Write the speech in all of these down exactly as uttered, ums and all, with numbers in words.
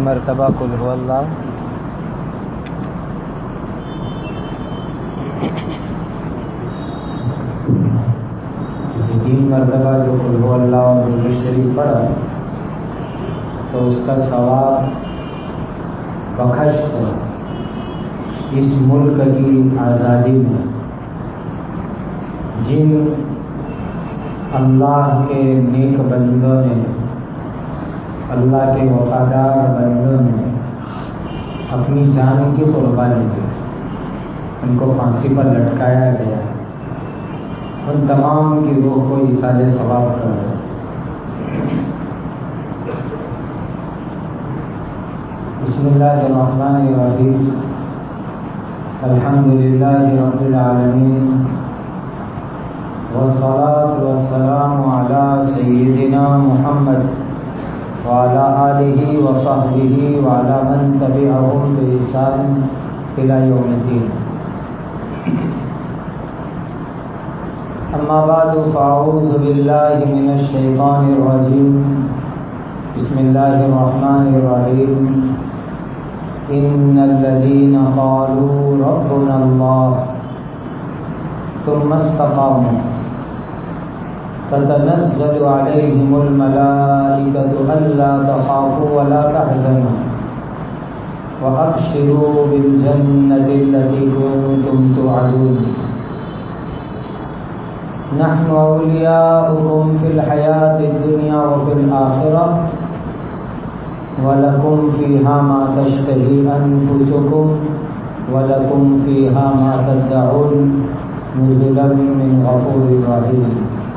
مرتبہ قل هو اللہ. تین مرتبہ جو قل هو اللہ اور درود شریف پڑھا تو اس کا ثواب بخش اس ملک کی آزادی میں جن اللہ کے نیک بندوں نے، اللہ کے وفادار بندوں نے اپنی جان کی قربانی دی، ان کو پھانسی پر لٹکایا گیا، ان تمام کی روح کو ایصال ثواب کرو. بسم اللہ الرحمن الرحیم. الحمد للہ رب العالمین والصلاة والسلام علی سیدنا محمد وعلى آلہ وصحبہ وعلى من تبعهم بإحسان إلى يوم الدین. اما بعد فاعوذ باللہ من الشیطان الرجیم. بسم اللہ الرحمن الرحیم. ان الذین قالوا ربنا اللہ ثم استقاموا تتنزل علیہم الملائکۃ الا تخافوا ولا تحزنوا وابشروا بالجنۃ التي كنتم توعدون. نحن اولیاؤکم فی الحیاۃ الدنیا وفی الآخرہ وَلَكُمْ فِيهَا مَا تَشْتَهِي أَنفُسُكُمْ وَلَكُمْ فِيهَا مَا تَدَّعُونَ نُزُلًا مِّنْ غَفُورٍ رَّحِيمٍ.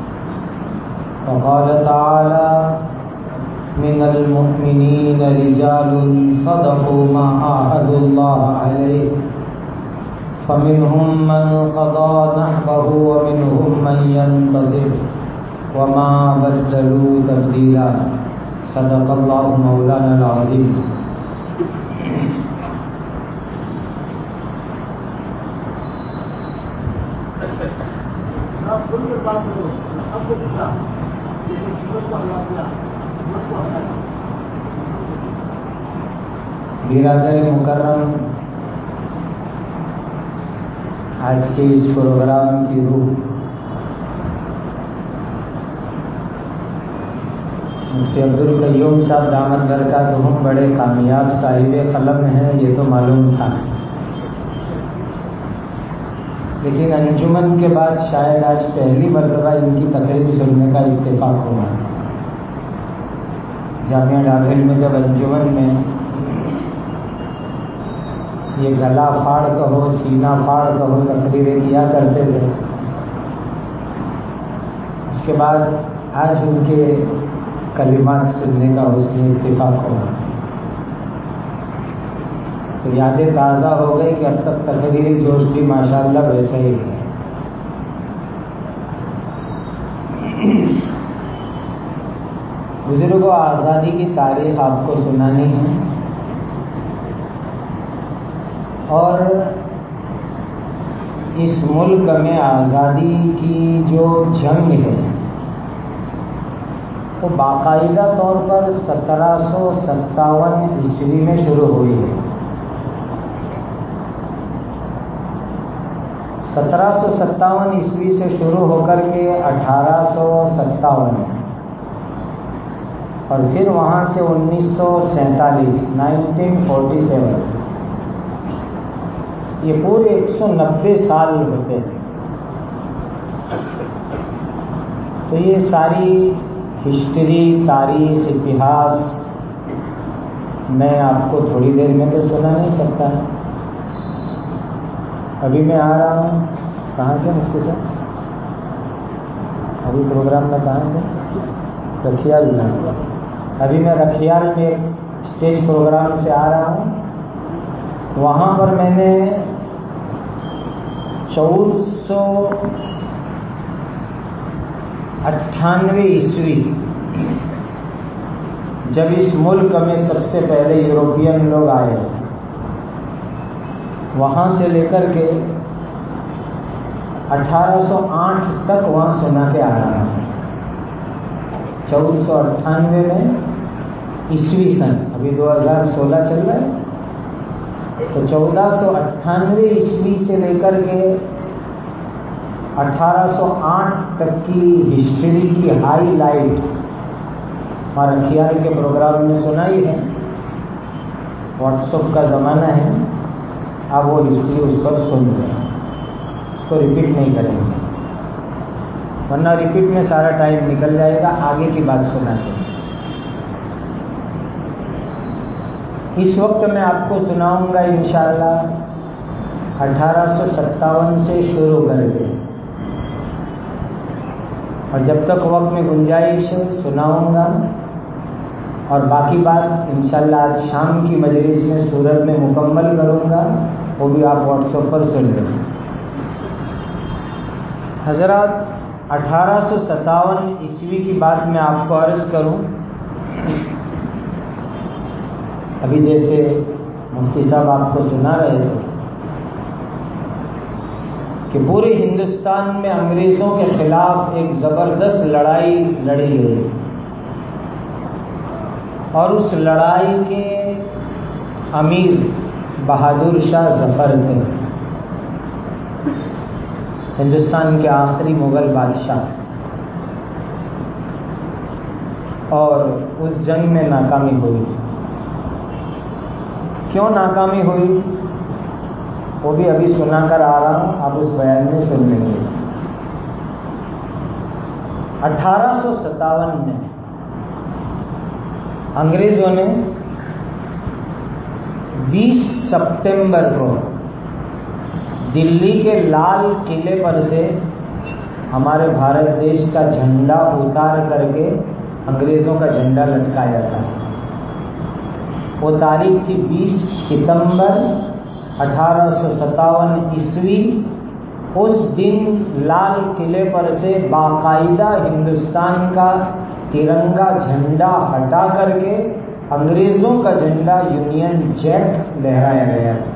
وقال تعالى من المؤمنين رجال صدقوا ما عاهدوا الله عليه فمنهم من قضى نحبه ومنهم من ينتظر وما بدلوا تبديلا. صدق اللہ مولانا العظیم. برادر مکرم، آج کے اس پروگرام کی روح مفتی عبدالقیوم صاحب دامت برکاتہم بڑے کامیاب صاحب قلم ہیں، یہ تو معلوم تھا، لیکن انجمن کے بعد شاید آج پہلی مرتبہ ان کی تقریر سننے کا اتفاق ہوا. جامعہ دارالعلم میں جب انجمن میں یہ گلا پھاڑ کہو سینہ پھاڑ کہو تقریریں کیا کرتے تھے، اس کے بعد آج ان کے کلمات سننے کا حسن اتفاق ہوا تو یادیں تازہ ہو گئی کہ اب تک تقریری جوش بھی ماشاءاللہ ویسا ہی ہے. بزرگوں، آزادی کی تاریخ آپ کو سنانی ہے اور اس ملک میں آزادی کی جو جنگ ہے وہ باقاعدہ طور پر سترہ سو ستاون عیسوی میں شروع ہوئی ہے. سترہ سو ستاون عیسوی سے شروع ہو کر کے اٹھارہ سو ستاون اور پھر وہاں سے انیس سو سینتالیس نائنٹین فورٹی سیون یہ پورے ایک سو نبے سال ہوتے ہیں. تو یہ ساری ہسٹری، تاریخ، اتہاس میں آپ کو تھوڑی دیر میں تو سنا نہیں سکتا. ابھی میں آ رہا ہوں، کہاں سے مفتی صاحب؟ ابھی پروگرام میں کہاں سے؟ رکھیال میں. ابھی میں رکھیال میں اسٹیج پروگرام سے آ رہا ہوں. وہاں پر میں نے چودہ سو اٹھانوے عیسوی جب اس ملک میں سب سے پہلے یورپین لوگ آئے، وہاں سے لے کر کے اٹھارہ سو آٹھ تک وہاں سنا کے آ رہا ہے. چودہ سو اٹھانوے میں عیسوی سن، ابھی دو ہزار سولہ چل رہا ہے، تو چودہ سو اٹھانوے عیسوی سے لے کر کے اٹھارہ سو آٹھ تک کی ہسٹری کی ہائی لائٹ ہمارا کھیار کے پروگرام میں سنائی ہے. واٹس ایپ کا زمانہ ہے، آپ وہ ہسٹری اس پر سن لیں، اس کو ریپیٹ نہیں کریں گے، ورنہ ریپیٹ میں سارا ٹائم نکل جائے گا. آگے کی بات سنا دیں. اس وقت میں آپ کو سناؤں گا انشاءاللہ اٹھارہ سو ستاون سے شروع کر کے، اور جب تک وقت میں گنجائش ہے سناؤں گا، اور باقی بات انشاءاللہ آج شام کی مجلس میں سورت میں مکمل کروں گا، وہ بھی آپ واٹس ایپ پر سن لیں. حضرات، اٹھارہ سو ستاون عیسوی کی بات میں آپ کو عرض کروں، ابھی جیسے مفتی صاحب آپ کو سنا رہے تھے کہ پورے ہندوستان میں انگریزوں کے خلاف ایک زبردست لڑائی لڑی گئی، اور اس لڑائی کے امیر بہادر شاہ ظفر تھے، ہندوستان کے آخری مغل بادشاہ. اور اس جنگ میں ناکامی ہوئی. کیوں ناکامی ہوئی وہ بھی ابھی سنا کر آ رہا ہوں، آپ اس بیان میں سن لیں گے. اٹھارہ سو ستاون میں انگریزوں نے بیس سپتمبر کو دلی کے لال قلعے پر سے ہمارے بھارت دیش کا جھنڈا اتار کر کے انگریزوں کا جھنڈا لٹکایا تھا. وہ تاریخ تھی بیس ستمبر اٹھارہ سو ستاون عیسوی. اس دن لال قلعے پر سے باقاعدہ ہندوستان کا ترنگا جھنڈا ہٹا کر کے انگریزوں کا جھنڈا یونین جیک لہرایا گیا تھا.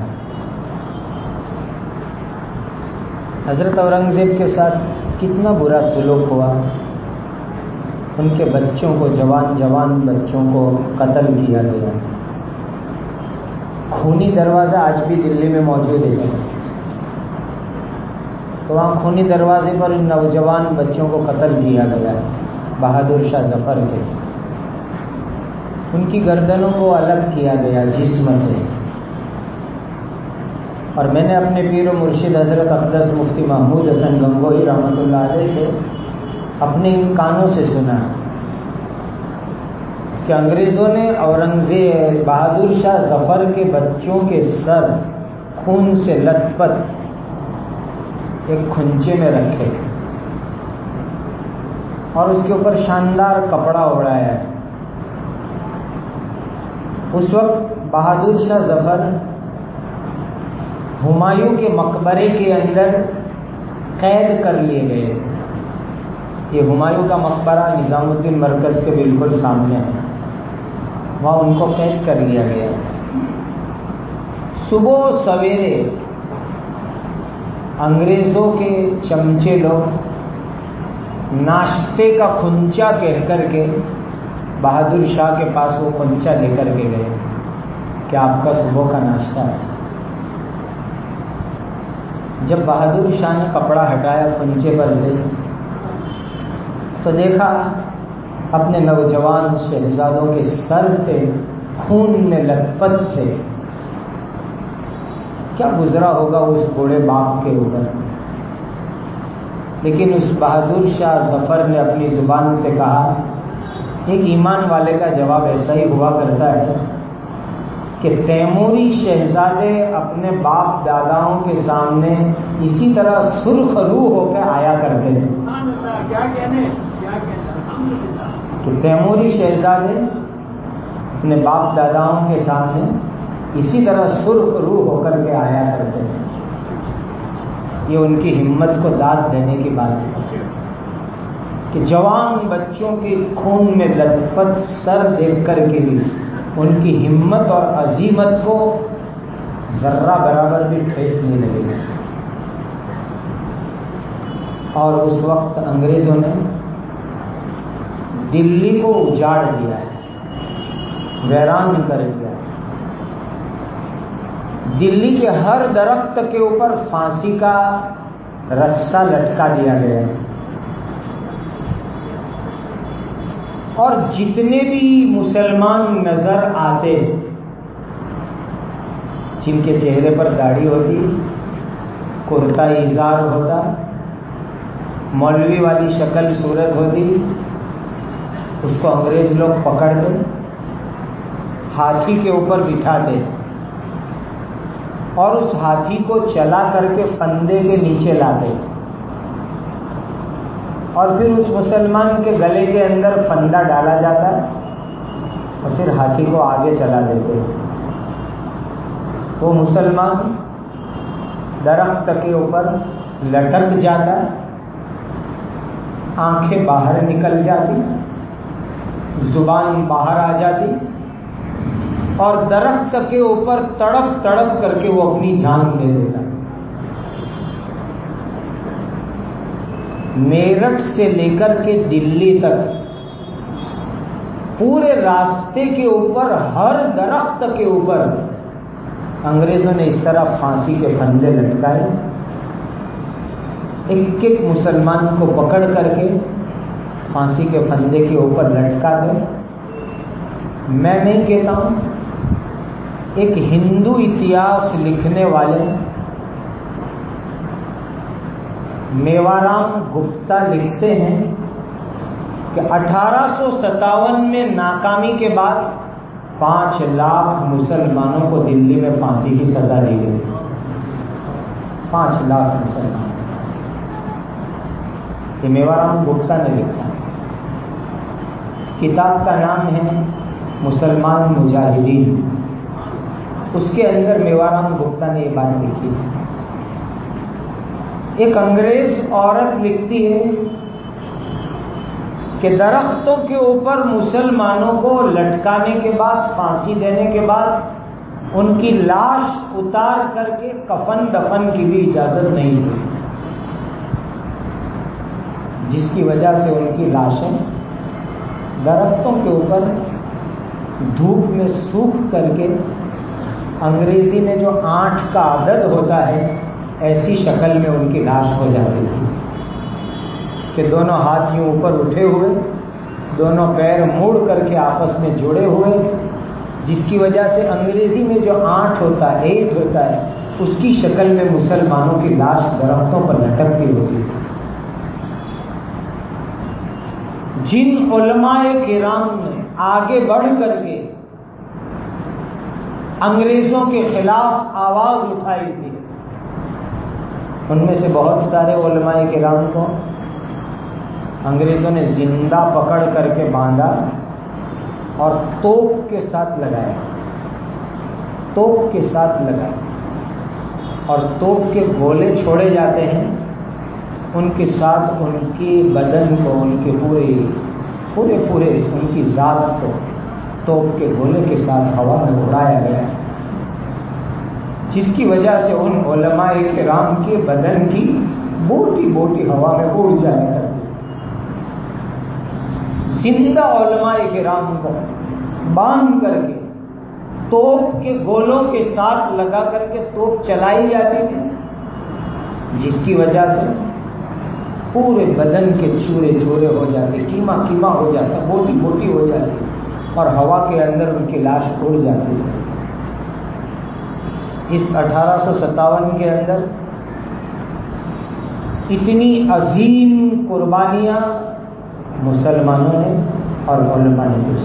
حضرت اورنگزیب کے ساتھ کتنا برا سلوک ہوا. ان کے بچوں کو، جوان جوان بچوں کو قتل کیا گیا. خونی دروازہ آج بھی دلی میں موجود ہے، تو وہاں خونی دروازے پر ان نوجوان بچوں کو قتل کیا گیا بہادر شاہ ظفر کے. ان کی گردنوں کو الگ کیا گیا جسم سے. اور میں نے اپنے پیر و مرشد حضرت اقدس مفتی محمود حسن گنگوہی رحمۃ اللہ علیہ سے اپنے ان کانوں سے سنا کہ انگریزوں نے اورنگزیب بہادر شاہ ظفر کے بچوں کے سر خون سے لت پت ایک کھنچے میں رکھے اور اس کے اوپر شاندار کپڑا اوڑھایا ہے. اس وقت بہادر شاہ ظفر ہمایوں کے مقبرے کے اندر قید کر لیے گئے. یہ ہمایوں کا مقبرہ نظام الدین مرکز کے بالکل سامنے ہے، وہاں ان کو قید کر لیا گیا. صبح سویرے انگریزوں کے چمچے لوگ ناشتے کا کھنچا کہہ کر کے بہادر شاہ کے پاس وہ کھنچا لے کر کے گئے کہ آپ کا صبح کا ناشتہ ہے. جب بہادر شاہ نے کپڑا ہٹایا کھنچے پر سے تو دیکھا اپنے نوجوان شہزادوں کے سر سے خون میں لت پت تھے. کیا گزرا ہوگا اس بوڑھے باپ کے اوپر. لیکن اس بہادر شاہ ظفر نے اپنی زبان سے کہا، ایک ایمان والے کا جواب ایسا ہی ہوا کرتا ہے کہ تیموری شہزادے اپنے باپ داداؤں کے سامنے اسی طرح سرخ روح ہو کے آیا کرتے ہیں. کہ تیموری شہزادے اپنے باپ داداؤں کے سامنے اسی طرح سرخ روح ہو کر کے آیا کرتے ہیں. یہ ان کی ہمت کو داد دینے کی بات ہے کہ جوان بچوں کے خون میں لت پت سر دیکھ کر کے بھی ان کی ہمت اور عزیمت کو ذرہ برابر بھی ٹھیس نہیں لگے. اور اس وقت انگریزوں نے دلی کو اجاڑ دیا ہے. ویران کر دیا۔ دلی کے ہر درخت کے اوپر پھانسی کا رسہ لٹکا دیا گیا، اور جتنے بھی مسلمان نظر آتے جن کے چہرے پر داڑھی ہوتی، کرتا ازار ہوتا، مولوی والی شکل صورت ہوتی، اس کو انگریز لوگ پکڑتے، ہاتھی کے اوپر بٹھاتے اور اس ہاتھی کو چلا کر کے فندے کے نیچے لاتے، اور پھر اس مسلمان کے گلے کے اندر فندہ ڈالا جاتا اور پھر ہاتھی کو آگے چلا دیتے۔ وہ مسلمان درخت کے اوپر لٹک جاتا، آنکھیں باہر نکل جاتی، زبان باہر آ جاتی، اور درخت کے اوپر تڑپ تڑپ کر کے وہ اپنی جان دے دیتا۔ میرٹھ سے لے کر کے دلی تک پورے راستے کے اوپر، ہر درخت کے اوپر انگریزوں نے اس طرح پھانسی کے پھندے لٹکائے، ایک ایک مسلمان کو پکڑ کر کے پھانسی کے پھندے کے اوپر لٹکا دے۔ میں نہیں کہتا ہوں، ایک ہندو اتہاس لکھنے والے میوارام گپتا لکھتے ہیں کہ اٹھارہ سو ستاون میں ناکامی کے بعد پانچ لاکھ مسلمانوں کو دلی میں پھانسی کی سزا دی گئی۔ پانچ لاکھ مسلمان، یہ میوارام گپتا نے لکھا۔ کتاب کا نام ہے مسلمان مجاہدین، اس کے اندر میوارام گپتا نے یہ بات لکھی ہے۔ ایک انگریز عورت لکھتی ہے کہ درختوں کے اوپر مسلمانوں کو لٹکانے کے بعد، پھانسی دینے کے بعد ان کی لاش اتار کر کے کفن دفن کی بھی اجازت نہیں ہوئی، جس کی وجہ سے ان کی لاشیں درختوں کے اوپر دھوپ میں سوکھ کر کے، انگریزی میں جو آٹھ کا عدد ہوتا ہے ایسی شکل میں ان کی لاش ہو جاتی تھی کہ دونوں ہاتھ یوں اوپر اٹھے ہوئے، دونوں پیر موڑ کر کے آپس میں جڑے ہوئے، جس کی وجہ سے انگریزی میں جو آٹھ ہوتا ہے، ایٹ ہوتا ہے، اس کی شکل میں مسلمانوں کی لاش درختوں پر لٹکتی ہوتی ہے۔ جن علماء کرام نے آگے بڑھ کر کے انگریزوں کے خلاف آواز اٹھائی تھی، ان میں سے بہت سارے علماء کرام کو انگریزوں نے زندہ پکڑ کر کے باندھا اور توپ کے ساتھ لگایا، توپ کے ساتھ لگایا، اور توپ کے گولے چھوڑے جاتے ہیں، ان کے ساتھ ان کی بدن کو، ان کے پورے پورے پورے ان کی ذات کو توپ کے گولے کے ساتھ ہوا میں اڑایا گیا، جس کی وجہ سے ان علماء کرام کے بدن کی بوٹی بوٹی ہوا میں اڑ جایا کرتی۔ زندہ علماء کرام کو باندھ کر کے توپ کے گولوں کے ساتھ لگا کر کے توپ چلائی جاتی تھی، جس کی وجہ سے پورے بدن کے چورے چورے ہو جاتے، کیما کیما ہو جاتا، بوٹی بوٹی ہو جاتی، اور ہوا کے اندر ان کی لاش اڑ جاتی ہے۔ اس اٹھارہ سو ستاون کے اندر اتنی عظیم قربانیاں مسلمانوں نے اور علماء نے دی۔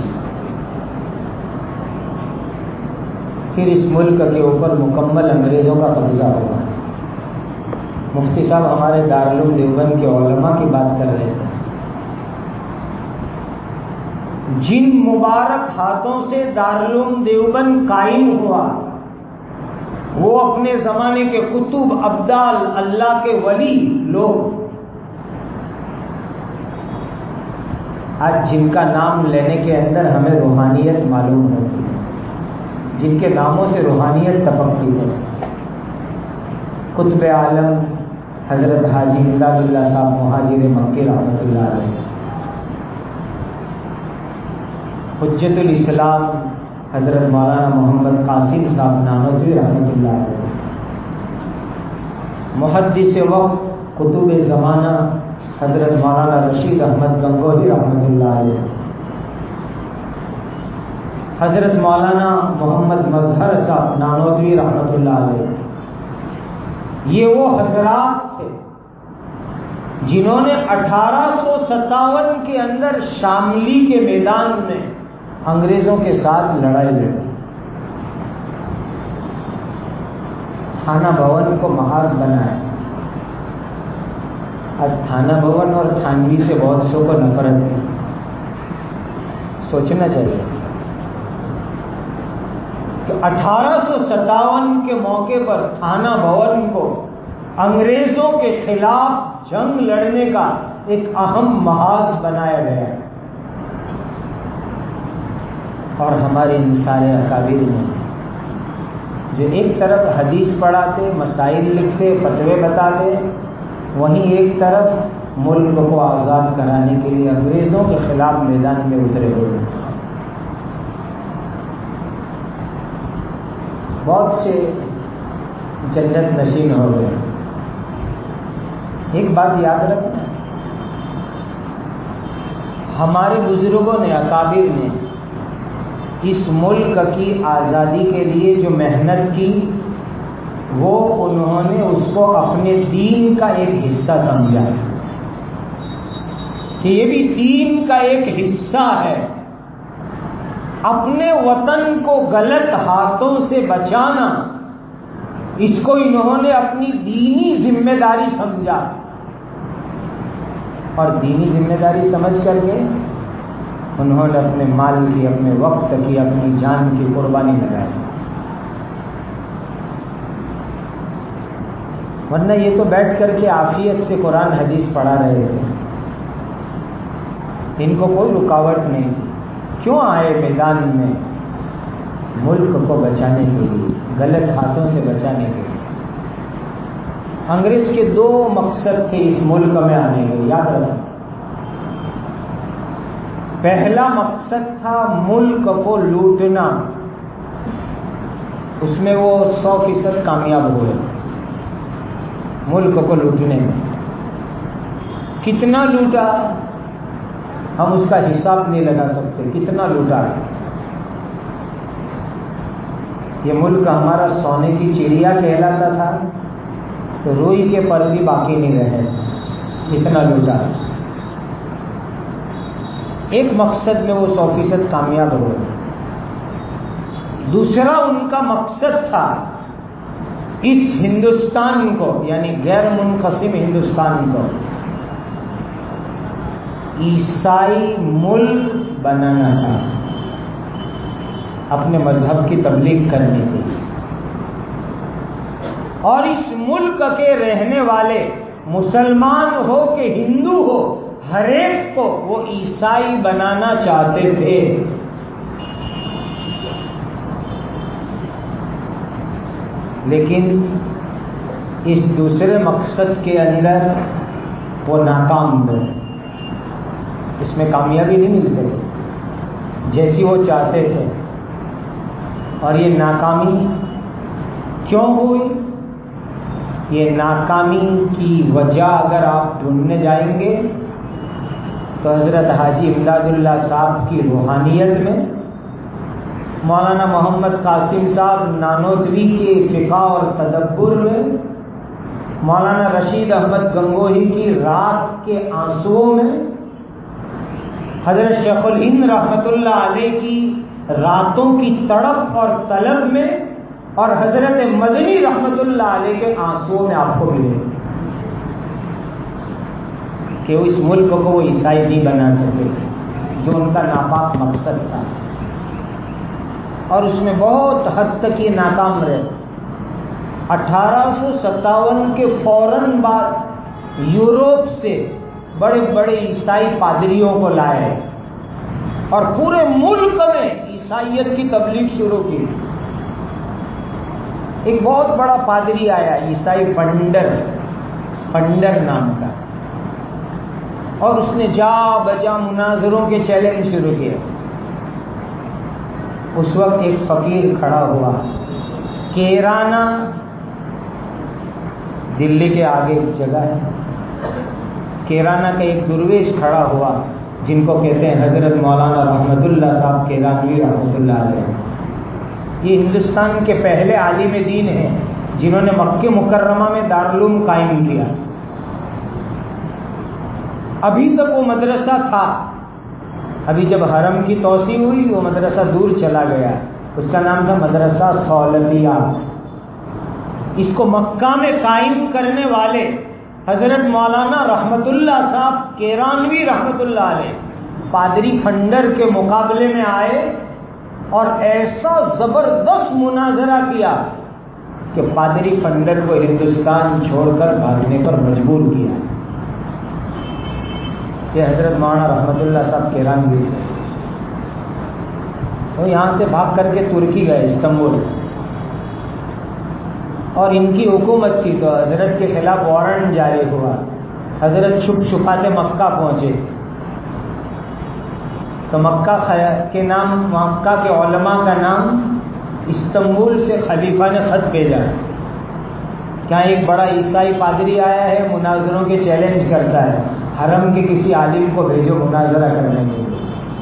پھر اس ملک کے اوپر مکمل انگریزوں کا قبضہ ہوا۔ مفتی صاحب ہمارے دارالعلوم دیوبند کے علماء کی بات کر رہے تھے، جن مبارک ہاتھوں سے دارالعلوم دیوبند قائم ہوا، وہ اپنے زمانے کے کتب، ابدال، اللہ کے ولی لوگ، آج جن کا نام لینے کے اندر ہمیں روحانیت معلوم ہوتی ہے، جن کے ناموں سے روحانیت ٹپکتی ہے، قطب عالم حضرت حاجی امداد اللہ صاحب مہاجر مکی رحمۃ اللہ علیہ، حجت الاسلام حضرت مولانا محمد قاسم صاحب نانوتوی رحمۃ اللہ علیہ، محدث وقت قطب زمانہ حضرت مولانا رشید احمد گنگوہی رحمۃ اللہ علیہ، حضرت مولانا محمد مظہر صاحب نانوتوی رحمۃ اللہ علیہ، یہ وہ حضرات تھے جنہوں نے اٹھارہ سو ستاون کے اندر شاملی کے میدان میں انگریزوں کے ساتھ لڑائی لڑی، تھانہ بھون کو محاذ بنایا۔ آج تھانہ بھون اور تھانوی سے بہت سو کو نفرت ہے، سوچنا چاہیے کہ اٹھارہ سو ستاون کے موقع پر تھانہ بھون کو انگریزوں کے خلاف جنگ لڑنے کا ایک اہم محاذ بنایا گیا، اور ہمارے ان سارے اکابر نے جو ایک طرف حدیث پڑھاتے، مسائل لکھتے، فتوے بتاتے، وہیں ایک طرف ملک کو آزاد کرانے کے لیے انگریزوں کے خلاف میدان میں اترے ہوئے۔ بہت سے جنت نشین ہو گئے۔ ایک بات یاد رکھنا، ہمارے بزرگوں نے، اکابر نے اس ملک کی آزادی کے لیے جو محنت کی، وہ انہوں نے اس کو اپنے دین کا ایک حصہ سمجھا کہ یہ بھی دین کا ایک حصہ ہے۔ اپنے وطن کو غلط ہاتھوں سے بچانا، اس کو انہوں نے اپنی دینی ذمہ داری سمجھا، اور دینی ذمہ داری سمجھ کر کے انہوں نے اپنے مال کی، اپنے وقت کی، اپنی جان کی قربانی لگائی۔ ورنہ یہ تو بیٹھ کر کے عافیت سے قرآن حدیث پڑھا رہے تھے، ان کو کوئی رکاوٹ نہیں۔ کیوں آئے میدان میں؟ ملک کو بچانے کے لیے، غلط ہاتھوں سے بچانے کے لیے۔ انگریز کے دو مقصد تھے اس ملک میں آنے کے، یاد رکھیں۔ پہلا مقصد تھا ملک کو لوٹنا، اس میں وہ سو فیصد کامیاب ہوئے۔ ملک کو لوٹنے میں کتنا لوٹا ہم اس کا حساب نہیں لگا سکتے، کتنا لوٹا ہے۔ یہ ملک ہمارا سونے کی چڑیا کہلاتا تھا، تو روئی کے پر بھی باقی نہیں رہے، اتنا لوٹا۔ ایک مقصد میں وہ سو فیصد کامیاب ہوئے۔ دوسرا ان کا مقصد تھا اس ہندوستان کو، یعنی غیر منقسم ہندوستان کو عیسائی ملک بنانا تھا، اپنے مذہب کی تبلیغ کرنے کے لیے۔ اور اس ملک کے رہنے والے مسلمان ہو کہ ہندو ہو، ہر ایک کو وہ عیسائی بنانا چاہتے تھے۔ لیکن اس دوسرے مقصد کے اندر وہ ناکام ہوئے، اس میں کامیابی نہیں مل سکی جیسی وہ چاہتے تھے۔ اور یہ ناکامی کیوں ہوئی؟ یہ ناکامی کی وجہ اگر آپ ڈھونڈنے جائیں گے تو حضرت حاجی امداد اللہ صاحب کی روحانیت میں، مولانا محمد قاسم صاحب نانوتوی کے فقہ اور تدبر میں، مولانا رشید احمد گنگوہی کی رات کے آنسوؤں میں، حضرت شیخ الہند رحمۃ اللہ علیہ کی راتوں کی تڑپ اور طلب میں، اور حضرت مدنی رحمۃ اللہ علیہ کے آنسوؤں میں آپ کو ملے کہ اس ملک کو وہ عیسائی نہیں بنا سکے، جو ان کا ناپاک مقصد تھا۔ اور اس میں بہت حد تک یہ ناکام رہے۔ اٹھارہ سو ستاون کے فوراً بعد یورپ سے بڑے بڑے عیسائی پادریوں کو لائے اور پورے ملک میں عیسائیت کی تبلیغ شروع کی۔ ایک بہت بڑا پادری آیا، عیسائی فنڈر فنڈر نام کا، اور اس نے جا بجا مناظروں کے چیلنج شروع کیے۔ اس وقت ایک فقیر کھڑا ہوا، کیرانہ دلی کے آگے ایک جگہ ہے، کیرانہ کا ایک درویش کھڑا ہوا جن کو کہتے ہیں حضرت مولانا رحمت اللہ صاحب کیرانوی رحمۃ اللہ علیہ۔ یہ ہندوستان کے پہلے عالم دین ہیں جنہوں نے مکہ مکرمہ میں دارالعلوم قائم کیا۔ ابھی تک وہ مدرسہ تھا، ابھی جب حرم کی توسیع ہوئی وہ مدرسہ دور چلا گیا، اس کا نام تھا مدرسہ سولتیہ۔ اس کو مکہ میں قائم کرنے والے حضرت مولانا رحمت اللہ صاحب کیرانوی رحمت اللہ علیہ پادری فنڈر کے مقابلے میں آئے اور ایسا زبردست مناظرہ کیا کہ پادری فنڈر کو ہندوستان چھوڑ کر بھاگنے پر مجبور کیا۔ یہ حضرت مولانا رحمت اللہ صاحب کیرانوی تھے، وہ یہاں سے بھاگ کر کے ترکی گئے، استنبول، اور ان کی حکومت تھی تو حضرت کے خلاف وارنٹ جاری ہوا، حضرت چھپ چھپاتے مکہ پہنچے تو مکہ کے نام مکہ کے علماء کا نام استنبول سے خلیفہ نے خط بھیجا کہ ایک بڑا عیسائی پادری آیا ہے، مناظروں کے چیلنج کرتا ہے، حرم کے کسی عالم کو بھیجو مناظرہ کرنے کے لیے۔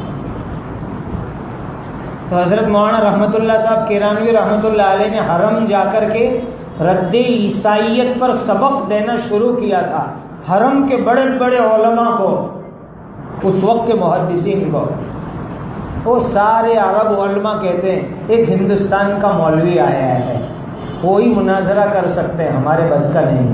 تو حضرت مولانا رحمت اللہ صاحب کیرانوی رحمت اللہ علیہ نے حرم جا کر کے رد عیسائیت پر سبق دینا شروع کیا تھا، حرم کے بڑے بڑے علماء کو، اس وقت کے محدثین کو۔ وہ سارے عرب علماء کہتے ہیں ایک ہندوستان کا مولوی آیا ہے، وہی مناظرہ کر سکتے ہیں، ہمارے بس کا نہیں۔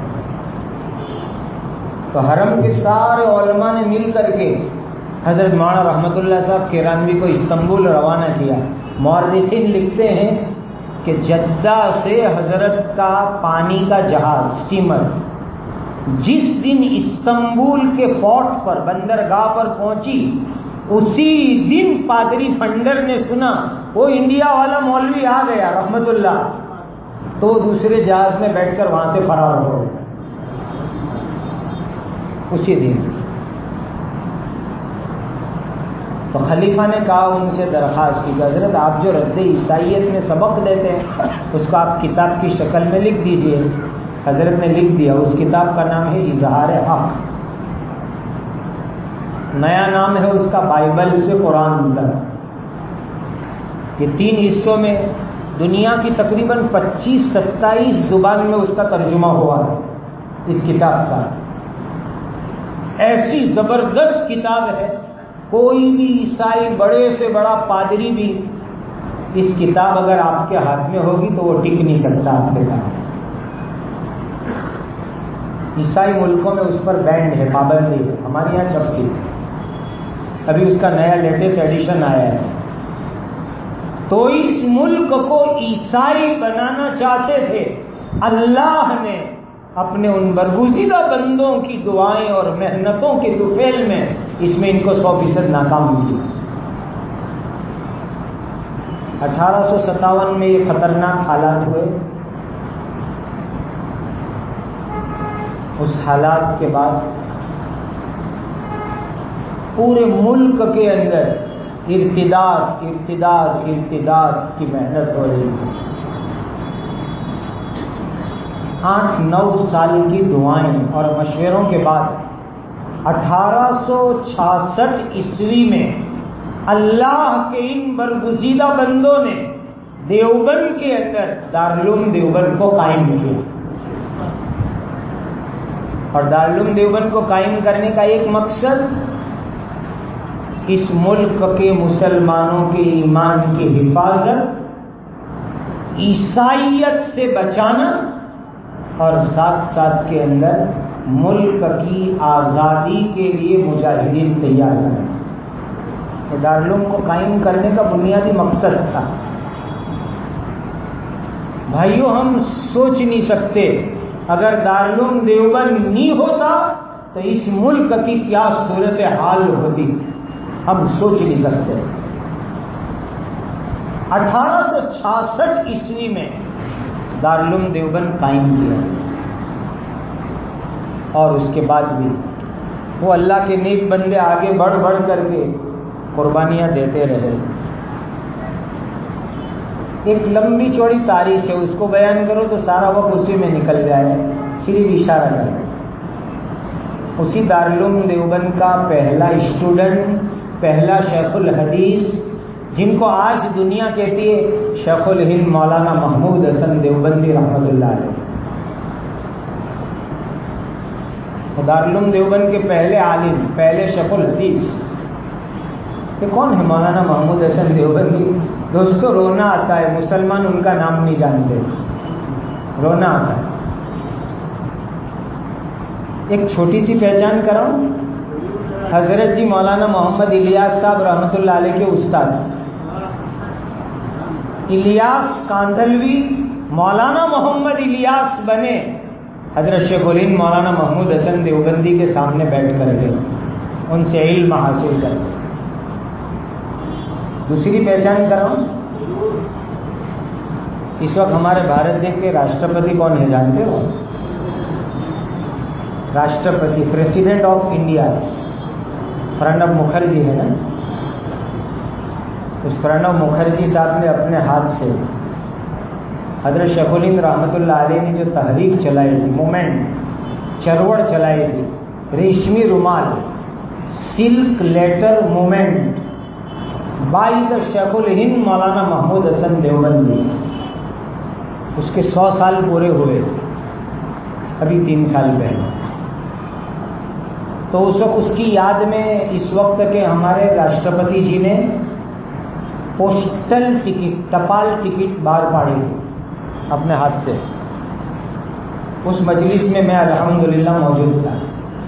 تو حرم کے سارے علماء نے مل کر کے حضرت مولانا رحمت اللہ صاحب کیرانوی کو استنبول روانہ کیا۔ مورخین لکھتے ہیں کہ جدہ سے حضرت کا پانی کا جہاز اسٹیمر جس دن استنبول کے پورٹ پر بندرگاہ پر پہنچی، اسی دن پادری فنڈر نے سنا وہ انڈیا والا مولوی آ گیا رحمت اللہ، تو دوسرے جہاز میں بیٹھ کر وہاں سے فرار ہو گئے اسی دن۔ تو خلیفہ نے کہا ان سے درخواست کی کہ حضرت آپ جو رد عیسائیت میں سبق دیتے ہیں اس کو آپ کتاب کی شکل میں لکھ دیجئے۔ حضرت نے لکھ دیا، اس کتاب کا نام ہے اظہار حق، نیا نام ہے اس کا بائبل سے قرآن تک۔ یہ تین حصوں میں دنیا کی تقریباً پچیس ستائیس زبان میں اس کا ترجمہ ہوا ہے اس کتاب کا۔ ایسی زبردست کتاب ہے، کوئی بھی عیسائی بڑے سے بڑا پادری بھی اس کتاب اگر آپ کے ہاتھ میں ہوگی تو وہ ٹک نہیں سکتا آپ کے ساتھ۔ عیسائی ملکوں میں اس پر بینڈ ہے، پابندی ہے، ہمارے یہاں چھپی، ابھی اس کا نیا لیٹسٹ ایڈیشن آیا ہے۔ تو اس ملک کو عیسائی بنانا چاہتے تھے، اللہ نے اپنے ان برگزیدہ بندوں کی دعائیں اور محنتوں کے طفیل میں اس میں ان کو سو فیصد ناکام کیا۔ اٹھارہ سو ستاون میں یہ خطرناک حالات ہوئے، اس حالات کے بعد پورے ملک کے اندر ارتداد ارتداد ارتداد کی محنت ہو رہی ہے۔ آٹھ نو سال کی دعائیں اور مشوروں کے بعد اٹھارہ سو چھیاسٹھ عیسوی میں اللہ کے ان برگزیدہ بندوں نے دیوبند کے اندر دارالعلوم دیوبند کو قائم کیا۔ اور دارالعلوم دیوبند کو قائم کرنے کا ایک مقصد اس ملک کے مسلمانوں کے ایمان کی حفاظت، عیسائیت سے بچانا اور ساتھ ساتھ کے اندر ملک کی آزادی کے لیے مجاہدین تیار کرنا۔ دارالعلوم کو قائم کرنے کا بنیادی مقصد تھا۔ بھائیو، ہم سوچ نہیں سکتے اگر دارالعلوم دیوبند نہیں ہوتا تو اس ملک کی کیا صورت حال ہوتی، ہم سوچ نہیں سکتے۔ اٹھارہ سو چھیاسٹھ عیسوی میں دارالعلوم دیوبند قائم کیا، اور اس کے بعد بھی وہ اللہ کے نیک بندے آگے بڑھ بڑھ کر کے قربانیاں دیتے رہے۔ ایک لمبی چوڑی تاریخ ہے، اس کو بیان کرو تو سارا وقت اسی میں نکل جائے، صرف اشارہ کرو۔ اسی دارالعلوم دیوبند کا پہلا اسٹوڈنٹ، پہلا شیخ الحدیث، جن کو آج دنیا کہتی ہے شیخ الہند مولانا محمود حسن دیوبندی رحمۃ اللہ علیہ۔ دارالعلوم دیوبند کے پہلے عالم، پہلے شیخ الحدیث، یہ کون ہے؟ مولانا محمود حسن دیوبندی۔ دوستو رونا آتا ہے، مسلمان ان کا نام نہیں جانتے، رونا آتا ہے۔ ایک چھوٹی سی پہچان کراؤں، حضرت جی مولانا محمد الیاس صاحب رحمۃ اللہ علیہ کے استاد الیاس کاندھلوی مولانا محمد الیاس بنے حضرت شیخ الہند مولانا محمود حسن دیوبندی کے سامنے بیٹھ کر کے ان سے علم حاصل کرتے۔ دوسری پہچان کراؤں، اس وقت ہمارے بھارت دیش کے راشٹرپتی کون ہے جانتے ہو؟ راشٹرپتی، president of India Pranab Mukherjee ہے نا۔ اس پرنب مکھرجی صاحب نے اپنے ہاتھ سے حضرت شیخ الہند رحمۃ اللہ علیہ نے جو تحریک چلائی تھی، مومنٹ، چروڑ چلائی تھی، ریشمی رومال، silk letter movement by the شیخ الہند مولانا محمود حسن دیوبندی، اس کے سو سال پورے ہوئے ابھی تین سال پہلے۔ تو اس وقت اس کی یاد میں اس وقت کے ہمارے راشٹرپتی جی نے پوسٹل ٹکٹ، ٹپال ٹکٹ باہر پاڑی تھی اپنے ہاتھ سے۔ اس مجلس میں میں الحمدللہ موجود تھا۔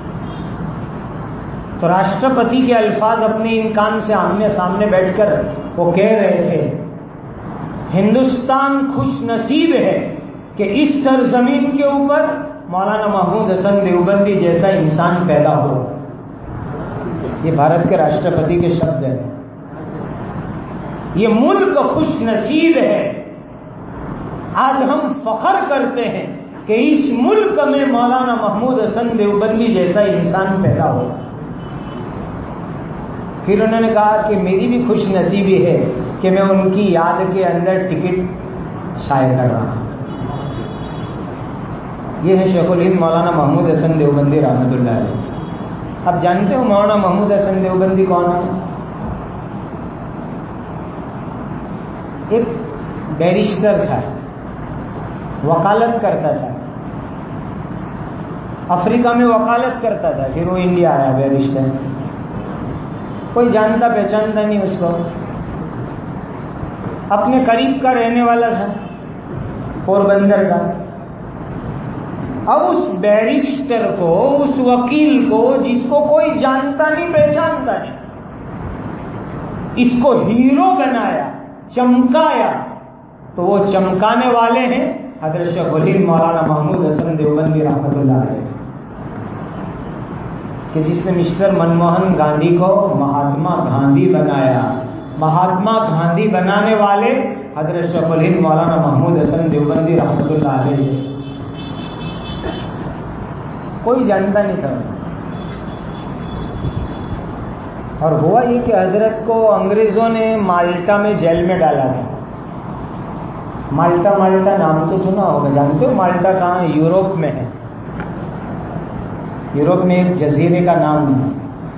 تو راشٹرپتی کے الفاظ اپنے ان کان سے آمنے سامنے بیٹھ کر وہ کہہ رہے تھے، ہندوستان خوش نصیب ہے کہ اس سرزمین کے اوپر مولانا محمود حسن دیوبندی جیسا انسان پیدا ہو۔ یہ بھارت کے راشٹرپتی کے شبد ہیں۔ یہ ملک خوش نصیب ہے، آج ہم فخر کرتے ہیں کہ اس ملک میں مولانا محمود حسن دیوبندی جیسا انسان پیدا ہو۔ پھر انہوں نے کہا کہ میری بھی خوش نصیبی ہے کہ میں ان کی یاد کے اندر ٹکٹ شائع کر رہا ہوں۔ یہ ہے شیخ الہند مولانا محمود حسن دیوبندی رحمۃ اللہ علیہ۔ اب جانتے ہو مولانا محمود حسن دیوبندی کون ہے؟ ایک بیرسٹر تھا، وکالت کرتا تھا، افریقہ میں وکالت کرتا تھا، پھر وہ انڈیا آیا بیرسٹر۔ کوئی جانتا پہچانتا نہیں اس کو، اپنے قریب کا رہنے والا تھا، پوربندر کا۔ اب اس بیرسٹر کو، اس وکیل کو جس کو کوئی جانتا نہیں پہچانتا نہیں، اس کو ہیرو بنایا، چمکایا، تو وہ چمکانے والے ہیں حضرت شیخ الہند مولانا محمود حسن دیوبندی رحمۃ اللہ علیہ، کہ جس نے مسٹر منموہن گاندھی کو مہاتما گاندھی بنایا۔ مہاتما گاندھی بنانے والے حضرت شیخ الہند مولانا محمود حسن دیوبندی رحمۃ اللہ علیہ، کوئی جانتا نہیں تھا۔ اور ہوا یہ کہ حضرت کو انگریزوں نے مالٹا میں جیل میں ڈالا تھا۔ مالٹا مالٹا نام تو سنا ہوگا، جانتے ہو مالٹا کہاں ہے؟ یورپ میں ہے۔ یورپ میں ایک جزیرے کا نام ہے،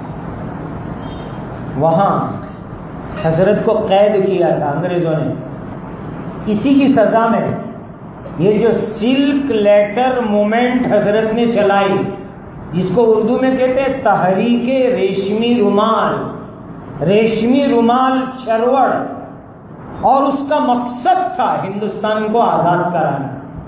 وہاں حضرت کو قید کیا تھا انگریزوں نے۔ اسی کی سزا میں یہ جو سلک لیٹر مومنٹ حضرت نے چلائی، جس کو اردو میں کہتے ہیں تحریک ریشمی رومال، ریشمی رومال چروڑ، اور اس کا مقصد تھا ہندوستان کو آزاد کرانا۔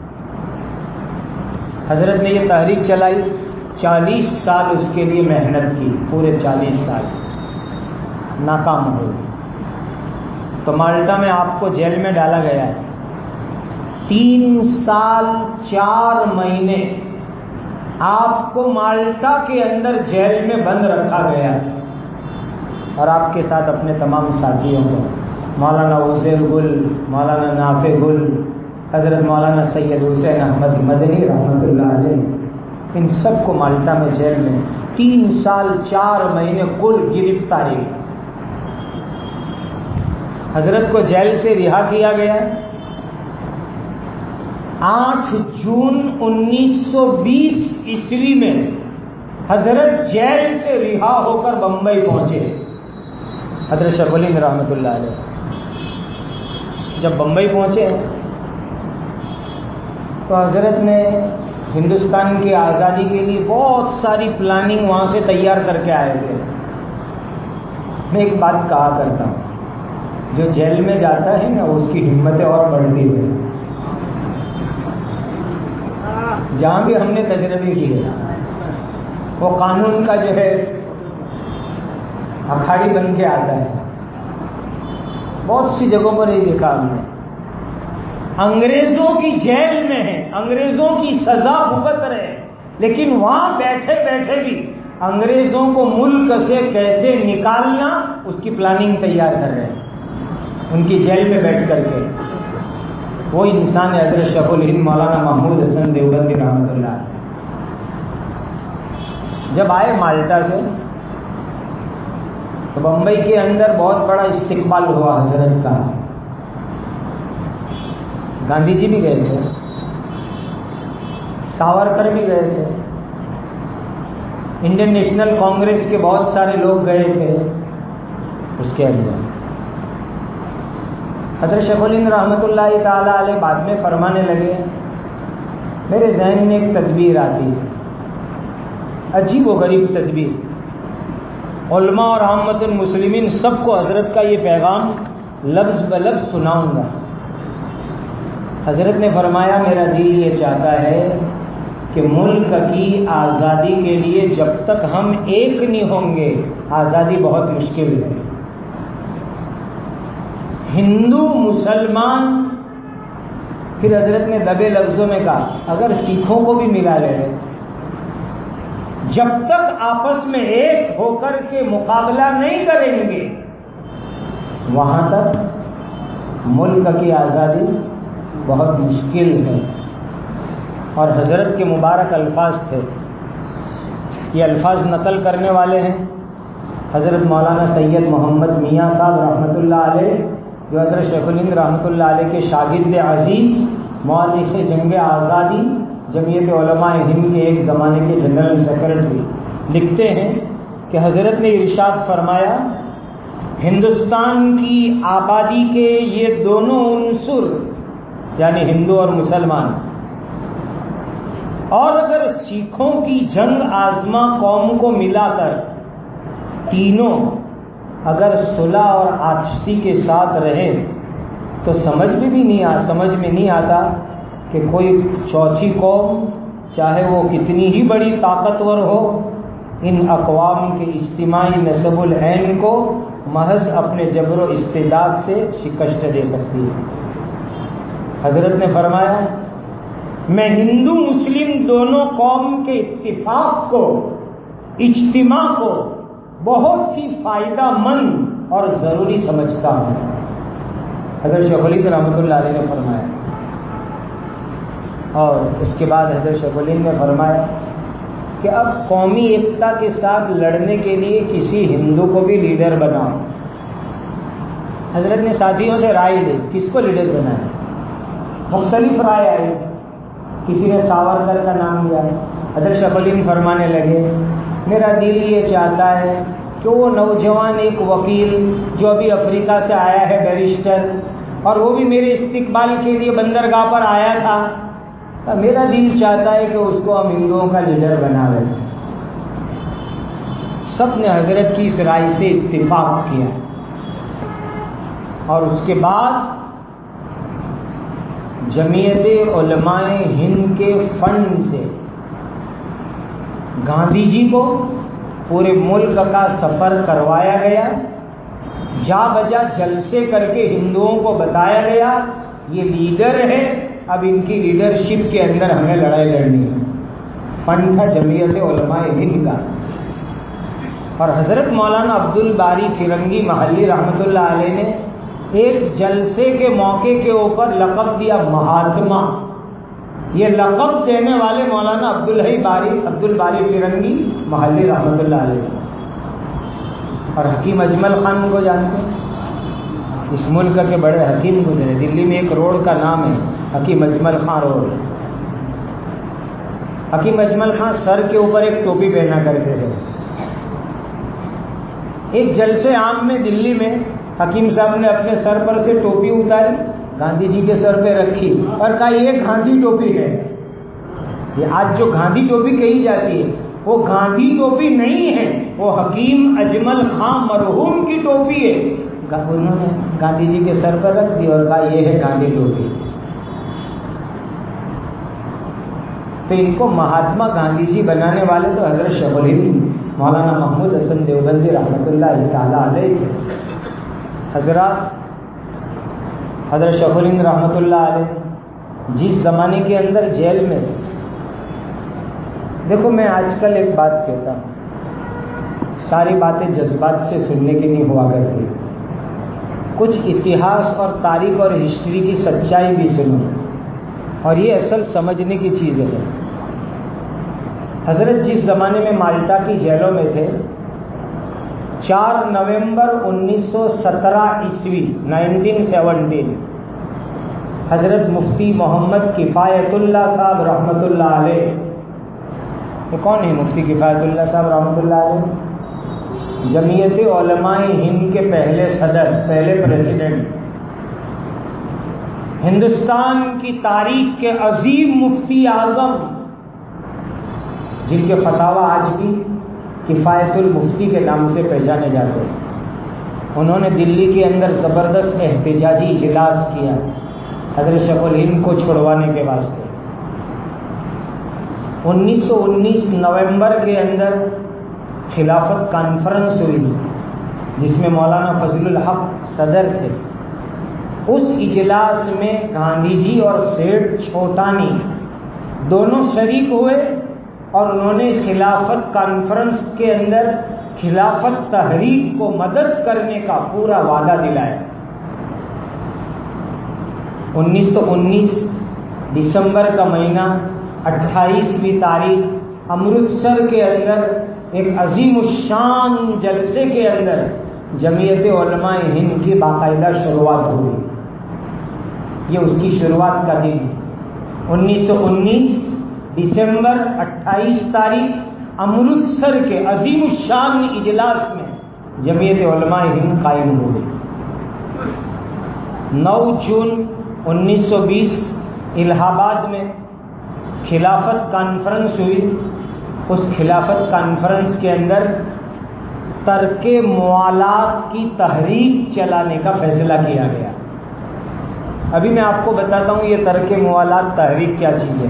حضرت نے یہ تحریک چلائی، چالیس سال اس کے لیے محنت کی، پورے چالیس سال، ناکام ہوئی۔ تو مالٹا میں آپ کو جیل میں ڈالا گیا ہے، تین سال چار مہینے آپ کو مالٹا کے اندر جیل میں بند رکھا گیا، اور آپ کے ساتھ اپنے تمام ساتھیوں کو، مولانا عزیر گل، مولانا نافع گل، حضرت مولانا سید حسین احمد مدنی رحمۃ اللہ علیہ، ان سب کو مالٹا میں جیل میں تین سال چار مہینے کل گرفتاری۔ حضرت کو جیل سے رہا کیا گیا آٹھ جون انیس سو بیس عیسوی میں حضرت جیل سے رہا ہو کر بمبئی پہنچے حضرت شیخ الہند رحمۃ اللہ علیہ. جب بمبئی پہنچے تو حضرت نے ہندوستان کی آزادی کے لیے بہت ساری پلاننگ وہاں سے تیار کر کے آئے تھے. میں ایک بات کہا کرتا ہوں، جو جیل میں جاتا ہے نا اس کی ہمتیں اور بڑھتی ہے. جہاں بھی ہم نے تجربے کیے وہ قانون کا جو ہے اکھاڑی بن کے آتا ہے. بہت سی جگہوں پر یہ دیکھا ہم نے، انگریزوں کی جیل میں ہیں، انگریزوں کی سزا بھگت رہے ہیں، لیکن وہاں بیٹھے بیٹھے بھی انگریزوں کو ملک سے کیسے نکالنا اس کی پلاننگ تیار کر رہے ہیں ان کی جیل میں بیٹھ کر کے. وہ انسان حضرت شیخ الہند مولانا محمود حسن دیوبندی رحمۃ اللہ. جب آئے مالٹا سے تو بمبئی کے اندر بہت بڑا استقبال ہوا حضرت کا. گاندھی جی بھی گئے تھے، ساورکر بھی گئے تھے، انڈین نیشنل کانگریس کے بہت سارے لوگ گئے تھے. اس کے اندر حضرت شیخ الہند رحمۃ اللہ تعالیٰ علیہ بعد میں فرمانے لگے، میرے ذہن میں ایک تدبیر آتی ہے، عجیب و غریب تدبیر. علماء اور عامت المسلمین سب کو حضرت کا یہ پیغام لفظ بلفظ سناؤں گا. حضرت نے فرمایا میرا دل یہ چاہتا ہے کہ ملک کی آزادی کے لیے جب تک ہم ایک نہیں ہوں گے آزادی بہت مشکل ہے. ہندو مسلمان، پھر حضرت نے دبے لفظوں میں کہا اگر سکھوں کو بھی ملا لے جب تک آپس میں ایک ہو کر کے مقابلہ نہیں کریں گے وہاں تک ملک کی آزادی بہت مشکل ہے. اور حضرت کے مبارک الفاظ تھے، یہ الفاظ نقل کرنے والے ہیں حضرت مولانا سید محمد میاں صاحب رحمۃ اللہ علیہ، جو حضرت شیخ الہند رحمۃ اللہ علیہ کے شاگرد عزیز، مؤلف جنگ آزادی، جمعیت علماء ہند کے ایک زمانے کے جنرل سیکرٹری. لکھتے ہیں کہ حضرت نے ارشاد فرمایا ہندوستان کی آبادی کے یہ دونوں عنصر یعنی ہندو اور مسلمان، اور اگر سکھوں کی جنگ آزما قوم کو ملا کر تینوں اگر صلح اور آشتی کے ساتھ رہے تو سمجھ میں بھی نہیں آ سمجھ میں نہیں آتا کہ کوئی چوتھی قوم چاہے وہ کتنی ہی بڑی طاقتور ہو ان اقوام کے اجتماعی نسب العین کو محض اپنے جبر و استعداد سے شکست دے سکتی ہے. حضرت نے فرمایا میں ہندو مسلم دونوں قوم کے اتفاق کو، اجتماع کو بہت ہی فائدہ مند اور ضروری سمجھتا ہوں. حضرت شیخ الہند رحمۃ اللہ علیہ نے فرمایا. اور اس کے بعد حضرت شیخ الہند نے فرمایا کہ اب قومی ایکتا کے ساتھ لڑنے کے لیے کسی ہندو کو بھی لیڈر بناؤ. حضرت نے ساتھیوں سے رائے لی کس کو لیڈر بنایا. مختلف رائے آئی، کسی نے ساورکر کا نام لیا. حضرت شیخ الہند فرمانے لگے میرا دل یہ چاہتا ہے کہ وہ نوجوان ایک وکیل جو ابھی افریقہ سے آیا ہے بیرسٹر، اور وہ بھی میرے استقبال کے لیے بندرگاہ پر آیا تھا، میرا دل چاہتا ہے کہ اس کو ہم ہندوؤں کا لیڈر بنا لیں. سب نے حضرت کی اس رائے سے اتفاق کیا. اور اس کے بعد جمعیت علماء ہند کے فنڈ سے گاندھی جی کو پورے ملک کا سفر کروایا گیا، جا بجا جلسے کر کے ہندوؤں کو بتایا گیا یہ لیڈر ہے، اب ان کی لیڈرشپ کے اندر ہمیں لڑائی لڑنی ہے. فنڈ تھا جمعیت علماء ہند کا. اور حضرت مولانا عبد الباری فرنگی محلی رحمۃ اللہ علیہ نے ایک جلسے کے موقع کے اوپر لقب دیا مہاتما. یہ لقب دینے والے مولانا عبد الحی باری عبد الباری فرنگی محلی رحمۃ اللہ علیہ. اور حکیم اجمل خان کو جانتے ہیں، اس ملک کے بڑے حکیم گزرے. دلی میں ایک روڈ کا نام ہے حکیم اجمل خان روڈ. حکیم اجمل خان سر کے اوپر ایک ٹوپی پہنا کرتے تھے. ایک جلسے عام میں دلی میں حکیم صاحب نے اپنے سر پر سے ٹوپی اتاری, گاندھی جی کے سر پہ رکھی اور کہا یہ گاندھی ٹوپی ہے. یہ آج جو گاندھی ٹوپی کہی جاتی ہے وہ گاندھی ٹوپی نہیں ہے, وہ حکیم اجمل خان مرحوم کی ٹوپی ہے. انہوں نے گاندھی جی کے سر پر رکھ دی اور کہا یہ ہے گاندھی ٹوپی. تو ان کو مہاتما گاندھی جی بنانے والے تو حضرت شیخ الہند مولانا محمود حسن دیوبندی رحمۃ اللہ تعالیٰ علیہ تھے. حضرات, حضرت شیخ الہند رحمۃ اللہ علیہ جس زمانے کے اندر جیل میں تھے, دیکھو میں آج کل ایک بات کہتا ہوں, ساری باتیں جذبات سے سننے کی نہیں ہوا کرتی, کچھ اتہاس اور تاریخ اور ہسٹری کی سچائی بھی سنو, اور یہ اصل سمجھنے کی چیز ہے. حضرت جس زمانے میں مالٹا کی جیلوں میں تھے, چار نومبر انیس سو سترہ عیسوی نائنٹین سیونٹین حضرت مفتی محمد کفایت اللہ صاحب رحمۃ اللہ علیہ. یہ کون ہے مفتی کفایت اللہ صاحب رحمۃ اللہ علیہ؟ جمعیت علماء ہند کے پہلے صدر, پہلے پریزیڈنٹ, ہندوستان کی تاریخ کے عظیم مفتی اعظم, جن کے فتاوی آج بھی کفایت المفتی کے نام سے پہچانے جاتے ہیں. انہوں نے دلی کے اندر زبردست احتجاجی اجلاس کیا حضرت شیخ الہند کو چھڑوانے کے واسطے. انیس سو انیس نومبر کے اندر خلافت کانفرنس ہوئی جس میں مولانا فضل الحق صدر تھے. اس اجلاس میں گاندھی جی اور سیٹھ چھوٹانی دونوں شریک ہوئے اور انہوں نے خلافت کانفرنس کے اندر خلافت تحریک کو مدد کرنے کا پورا وعدہ دلایا. انیس سو انیس دسمبر کا مہینہ اٹھائیسویں تاریخ امرتسر کے اندر ایک عظیم الشان جلسے کے اندر جمعیت علماء ہند کی باقاعدہ شروعات ہوئی. یہ اس کی شروعات کا دن انیس سو انیس دسمبر اٹھائیس تاریخ امرتسر کے عظیم الشان اجلاس میں جمعیت علماء ہند قائم ہوئی. نو جون انیس سو بیس الہ آباد میں خلافت کانفرنس ہوئی. اس خلافت کانفرنس کے اندر ترک موالات کی تحریک چلانے کا فیصلہ کیا گیا. ابھی میں آپ کو بتاتا ہوں یہ ترک موالات تحریک کیا چیز ہے.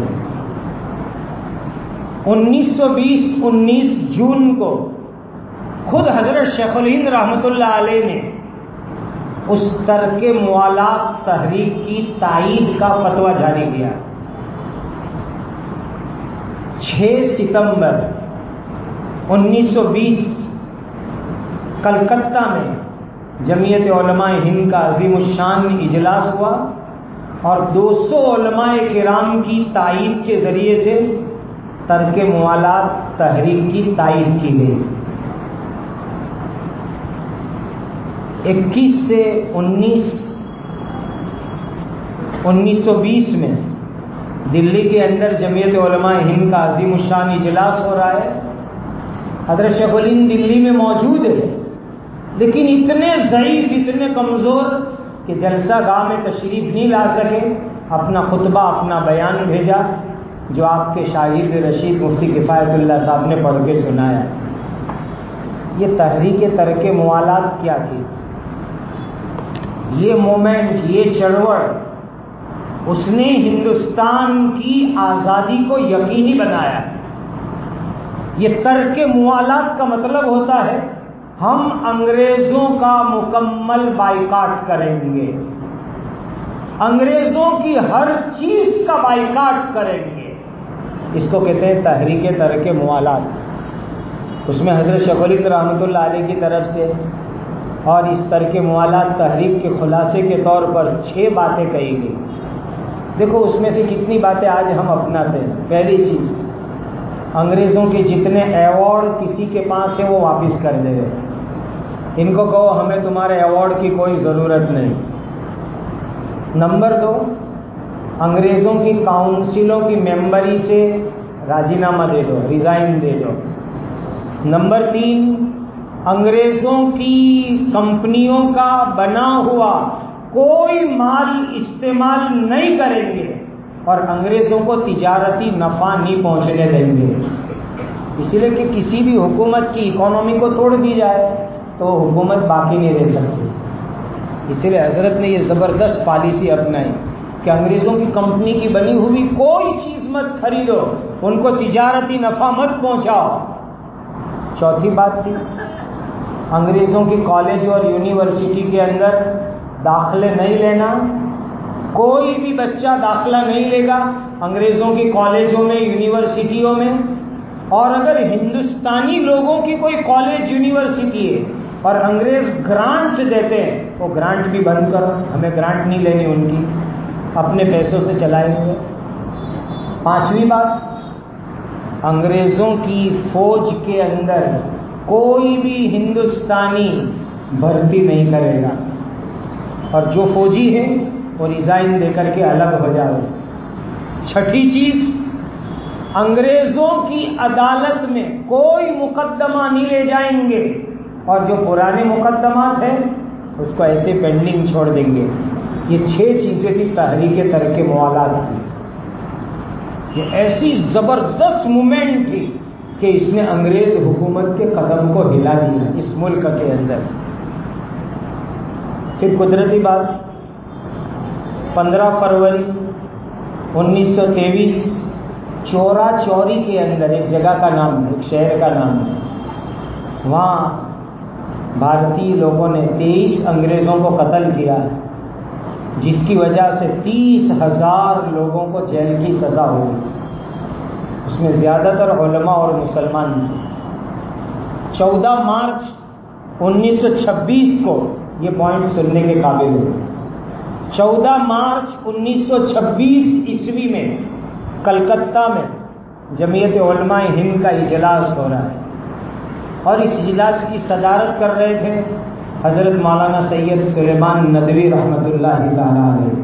انیس سو بیس انیس جون کو خود حضرت شیخ الہند رحمۃ اللہ علیہ نے اس ترک موالات تحریک کی تائید کا فتویٰ جاری کیا. چھ ستمبر انیس سو بیس کلکتہ میں جمعیت علماء ہند کا عظیم الشان اجلاس ہوا اور دو سو علماء کرام کی تائید کے ذریعے سے ترک موالات تحریک کی تائید کی گئی. اکیس سے انیس انیس سو بیس میں دلی کے اندر جمعیت علماء ہند کا عظیم الشان اجلاس ہو رہا ہے. حضرت شیخ الہند دلی میں موجود ہے لیکن اتنے ضعیف, اتنے کمزور کہ جلسہ گاہ میں تشریف نہیں لا سکے. اپنا خطبہ, اپنا بیان بھیجا جو آپ کے شاگرد رشید مفتی کفایت اللہ صاحب نے پڑھ کے سنایا. یہ تحریک ترک موالات کیا تھی؟ یہ مومنٹ, یہ چڑوڑ اس نے ہندوستان کی آزادی کو یقینی بنایا. یہ ترک موالات کا مطلب ہوتا ہے ہم انگریزوں کا مکمل بائیکاٹ کریں گے, انگریزوں کی ہر چیز کا بائیکاٹ کریں گے. اس کو کہتے ہیں تحریک ترک موالات. اس میں حضرت شیخ الہند رحمۃ اللہ علیہ کی طرف سے اور اس ترک موالات تحریک کے خلاصے کے طور پر چھ باتیں کہی گئی. دیکھو اس میں سے کتنی باتیں آج ہم اپناتے ہیں. پہلی چیز, انگریزوں کے جتنے ایوارڈ کسی کے پاس ہیں وہ واپس کر دے رہے. ان کو کہو ہمیں تمہارے ایوارڈ کی کوئی ضرورت نہیں۔ نمبر دو، انگریزوں کی کاؤنسلوں کی ممبری سے راجی نامہ دے دو، ریزائن دے دو۔ نمبر تین، انگریزوں کی کمپنیوں کا بنا ہوا کوئی مال استعمال نہیں کریں گے اور انگریزوں کو تجارتی نفع نہیں پہنچنے دیں گے۔ اس لیے کہ کسی بھی حکومت کی اکانومی کو توڑ دی جائے تو حکومت باقی نہیں رہ سکتی۔ اس لیے حضرت نے یہ زبردست پالیسی اپنائی کہ انگریزوں کی کمپنی کی بنی ہوئی کوئی چیز مت خریدو، ان کو تجارتی نفع مت پہنچاؤ۔ چوتھی بات تھی، انگریزوں کی کالج اور یونیورسٹی کے اندر داخلے نہیں لینا، کوئی بھی بچہ داخلہ نہیں لے گا انگریزوں کی کالجوں میں، یونیورسٹیوں میں۔ اور اگر ہندوستانی لوگوں کی کوئی کالج یونیورسٹی ہے اور انگریز گرانٹ دیتے ہیں، وہ گرانٹ بھی بند کرو، ہمیں گرانٹ نہیں لینی ان کی، اپنے پیسوں سے چلائیں گے۔ پانچویں بات، انگریزوں کی فوج کے اندر کوئی بھی ہندوستانی بھرتی نہیں کرے گا، اور جو فوجی ہے وہ ریزائن دے کر کے الگ ہو جائے۔ چھٹی چیز، انگریزوں کی عدالت میں کوئی مقدمہ نہیں لے جائیں گے، اور جو پرانے مقدمات ہیں اس کو ایسے پینڈنگ چھوڑ دیں گے۔ یہ چھ چیزیں تھی تحریک ترک موالات کی۔ یہ ایسی زبردست مومنٹ تھی کہ اس نے انگریز حکومت کے قدم کو ہلا دیا اس ملک کے اندر۔ پھر قدرتی بات، پندرہ فروری انیس سو تیئیس چورا چوری کے اندر ایک جگہ کا نام ہے، ایک شہر کا نام ہے، وہاں بھارتی لوگوں نے تیئیس انگریزوں کو قتل کیا، جس کی وجہ سے تیس ہزار لوگوں کو جیل کی سزا ہوئی۔ اس میں زیادہ تر علماء اور مسلمان تھے۔ چودہ مارچ انیس سو چھبیس کو، یہ پوائنٹ سننے کے قابل ہے، چودہ مارچ انیس سو چھبیس عیسوی میں کلکتہ میں جمعیت علماء ہند کا اجلاس ہو رہا ہے، اور اس اجلاس کی صدارت کر رہے تھے حضرت مولانا سید سلیمان ندوی رحمۃ اللہ تعالی علیہ۔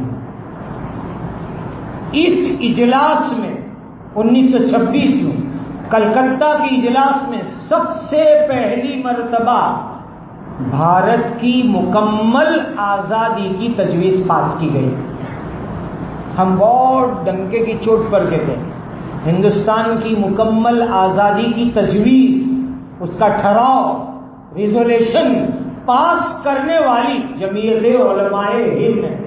اس اجلاس میں انیس سو چھبیس میں کلکتہ کی اجلاس میں سب سے پہلی مرتبہ بھارت کی مکمل آزادی کی تجویز پاس کی گئی۔ ہم بہت ڈنکے کی چوٹ پر کہتے ہیں، ہندوستان کی مکمل آزادی کی تجویز، اس کا ٹھہراؤ، ریزولیشن پاس کرنے والی جمعیت علماء ہند ہے۔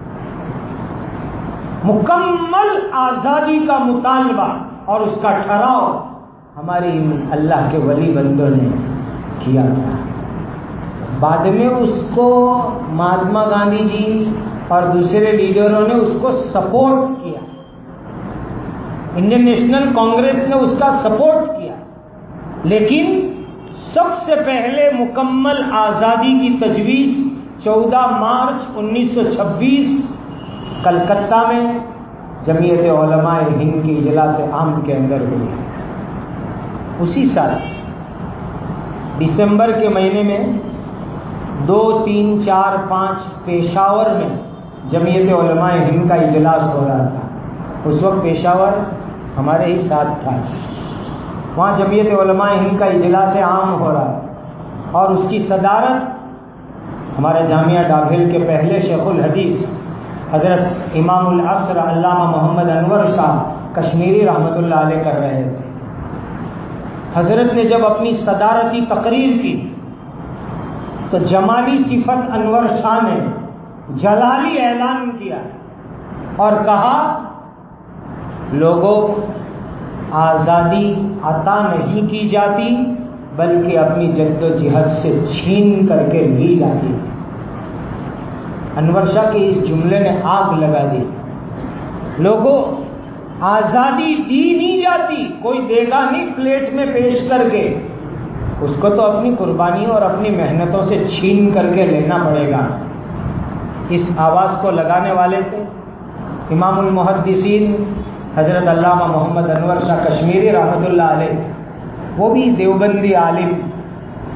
مکمل آزادی کا مطالبہ اور اس کا ٹھہراؤ ہمارے اللہ کے ولی بندوں نے کیا تھا۔ بعد میں اس کو مہاتما گاندھی جی اور دوسرے لیڈروں نے اس کو سپورٹ کیا، انڈین نیشنل کانگریس نے اس کا سپورٹ کیا، لیکن سب سے پہلے مکمل آزادی کی تجویز چودہ مارچ انیس سو چھبیس کلکتہ میں جمعیت علماء ہند کی اجلاس عام کے اندر ہوئی۔ اسی سال دسمبر کے مہینے میں دو تین چار پانچ پشاور میں جمعیت علماء ہند کا اجلاس ہو رہا تھا۔ اس وقت پشاور ہمارے ہی ساتھ تھا، وہاں جمعیت علماء ہند کا اجلاس عام ہو رہا ہے، اور اس کی صدارت ہمارے جامعہ ڈابھیل کے پہلے شیخ الحدیث حضرت امام العصر علامہ محمد انور شاہ کشمیری رحمۃ اللہ علیہ کر رہے تھے۔ حضرت نے جب اپنی صدارتی تقریر کی تو جمالی صفت انور شاہ نے جلالی اعلان کیا اور کہا، لوگوں، آزادی عطا نہیں کی جاتی بلکہ اپنی جد و جہد سے چھین کر کے لی جاتی ہے۔ انور شاہ کے اس جملے نے آگ لگا دی۔ لوگوں، آزادی دی نہیں جاتی، کوئی دے گا نہیں پلیٹ میں پیش کر کے، اس کو تو اپنی قربانیوں اور اپنی محنتوں سے چھین کر کے لینا پڑے گا۔ اس آواز کو لگانے والے تھے امام المحدثین حضرت علامہ محمد انور شاہ کشمیری رحمۃ اللہ علیہ، وہ بھی دیوبندی عالم،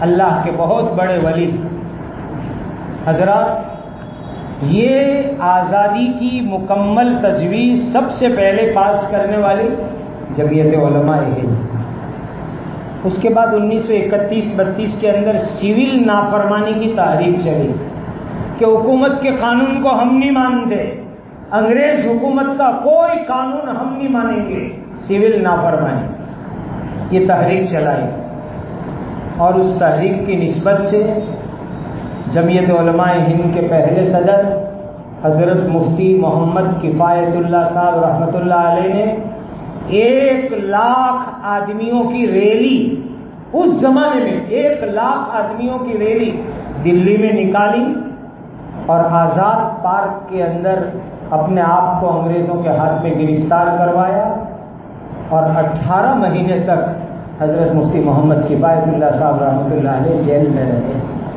اللہ کے بہت بڑے ولی. حضرات، یہ آزادی کی مکمل تجویز سب سے پہلے پاس کرنے والی جمعیت علماء ہند. اس کے بعد انیس سو اکتیس بتیس کے اندر سول نافرمانی کی تحریک چلی کہ حکومت کے قانون کو ہم نہیں مانتے، انگریز حکومت کا کوئی قانون ہم نہیں مانیں گے، سول نافرمانی. یہ تحریک چلائی اور اس تحریک کی نسبت سے جمعیت علماء ہند کے پہلے صدر حضرت مفتی محمد کفایت اللہ صاحب رحمۃ اللہ علیہ نے ایک لاکھ آدمیوں کی ریلی، اس زمانے میں ایک لاکھ آدمیوں کی ریلی دلی میں نکالی اور آزاد پارک کے اندر اپنے آپ کو انگریزوں کے ہاتھ میں گرفتار کروایا اور اٹھارہ مہینے تک حضرت مفتی محمد کفایت اللہ صاحب رحمۃ اللہ علیہ جیل میں رہے.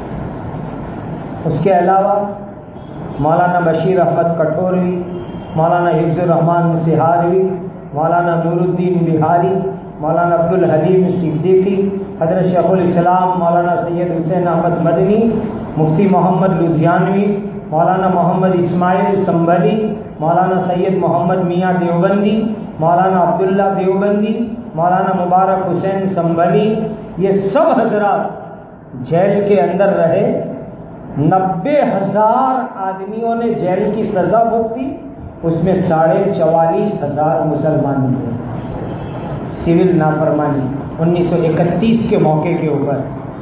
اس کے علاوہ مولانا بشیر احمد کٹوروی، مولانا حفظ الرحمان سہاروی، مولانا نور الدین بہاری، مولانا عبد الحلیم صدیقی، حضرت شیخ الاسلام مولانا سید حسین احمد مدنی، مفتی محمد لدھیانوی، مولانا محمد اسماعیل سنبھلی، مولانا سید محمد میاں دیوبندی، مولانا عبداللہ دیوبندی، مولانا مبارک حسین سنبھلی، یہ سب حضرات جیل کے اندر رہے. نبے ہزار آدمیوں نے جیل کی سزا بھگتی، اس میں ساڑھے چوالیس ہزار مسلمان ہوئے. سول نافرمانی انیس سو اکتیس کے موقع کے اوپر.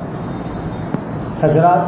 حضرات،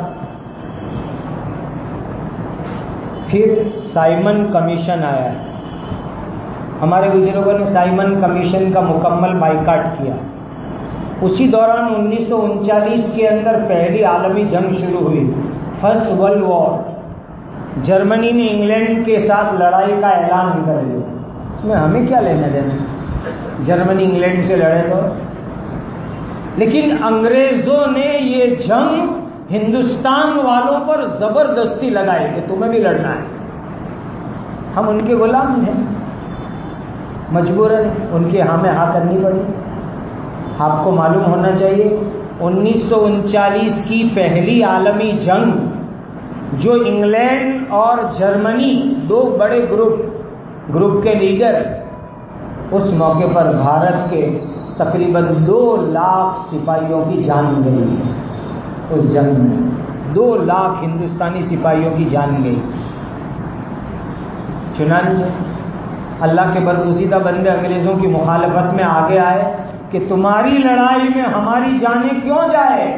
پھر سائمن کمیشن آیا. ہمارے بزرگوں نے سائمن کمیشن کا مکمل بائیکاٹ کیا. اسی دوران انیس سو انچالیس کے اندر پہلی عالمی جنگ شروع ہوئی، فرسٹ ورلڈ وار. جرمنی نے انگلینڈ کے ساتھ لڑائی کا اعلان کر دیا. اس میں ہمیں کیا لینا دینا، جرمنی انگلینڈ سے لڑے تو. لیکن انگریزوں نے یہ جنگ ہندوستان والوں پر زبردستی لگائی کہ تمہیں بھی لڑنا ہے. ہم ان کے غلام ہیں، مجبوراً ان کے ہاں میں ہاں کرنی پڑی. آپ کو معلوم ہونا چاہیے انیس سو انچالیس کی پہلی عالمی جنگ جو انگلینڈ اور جرمنی دو بڑے گروپ گروپ کے لیڈر، اس موقع پر بھارت کے تقریباً دو لاکھ سپاہیوں کی جان گئی. اس جنگ میں دو لاکھ ہندوستانی سپاہیوں کی جان گئی. چنانچہ اللہ کے برگزیدہ بندے انگریزوں کی مخالفت میں آگے آئے کہ تمہاری لڑائی میں ہماری جانیں کیوں جائے.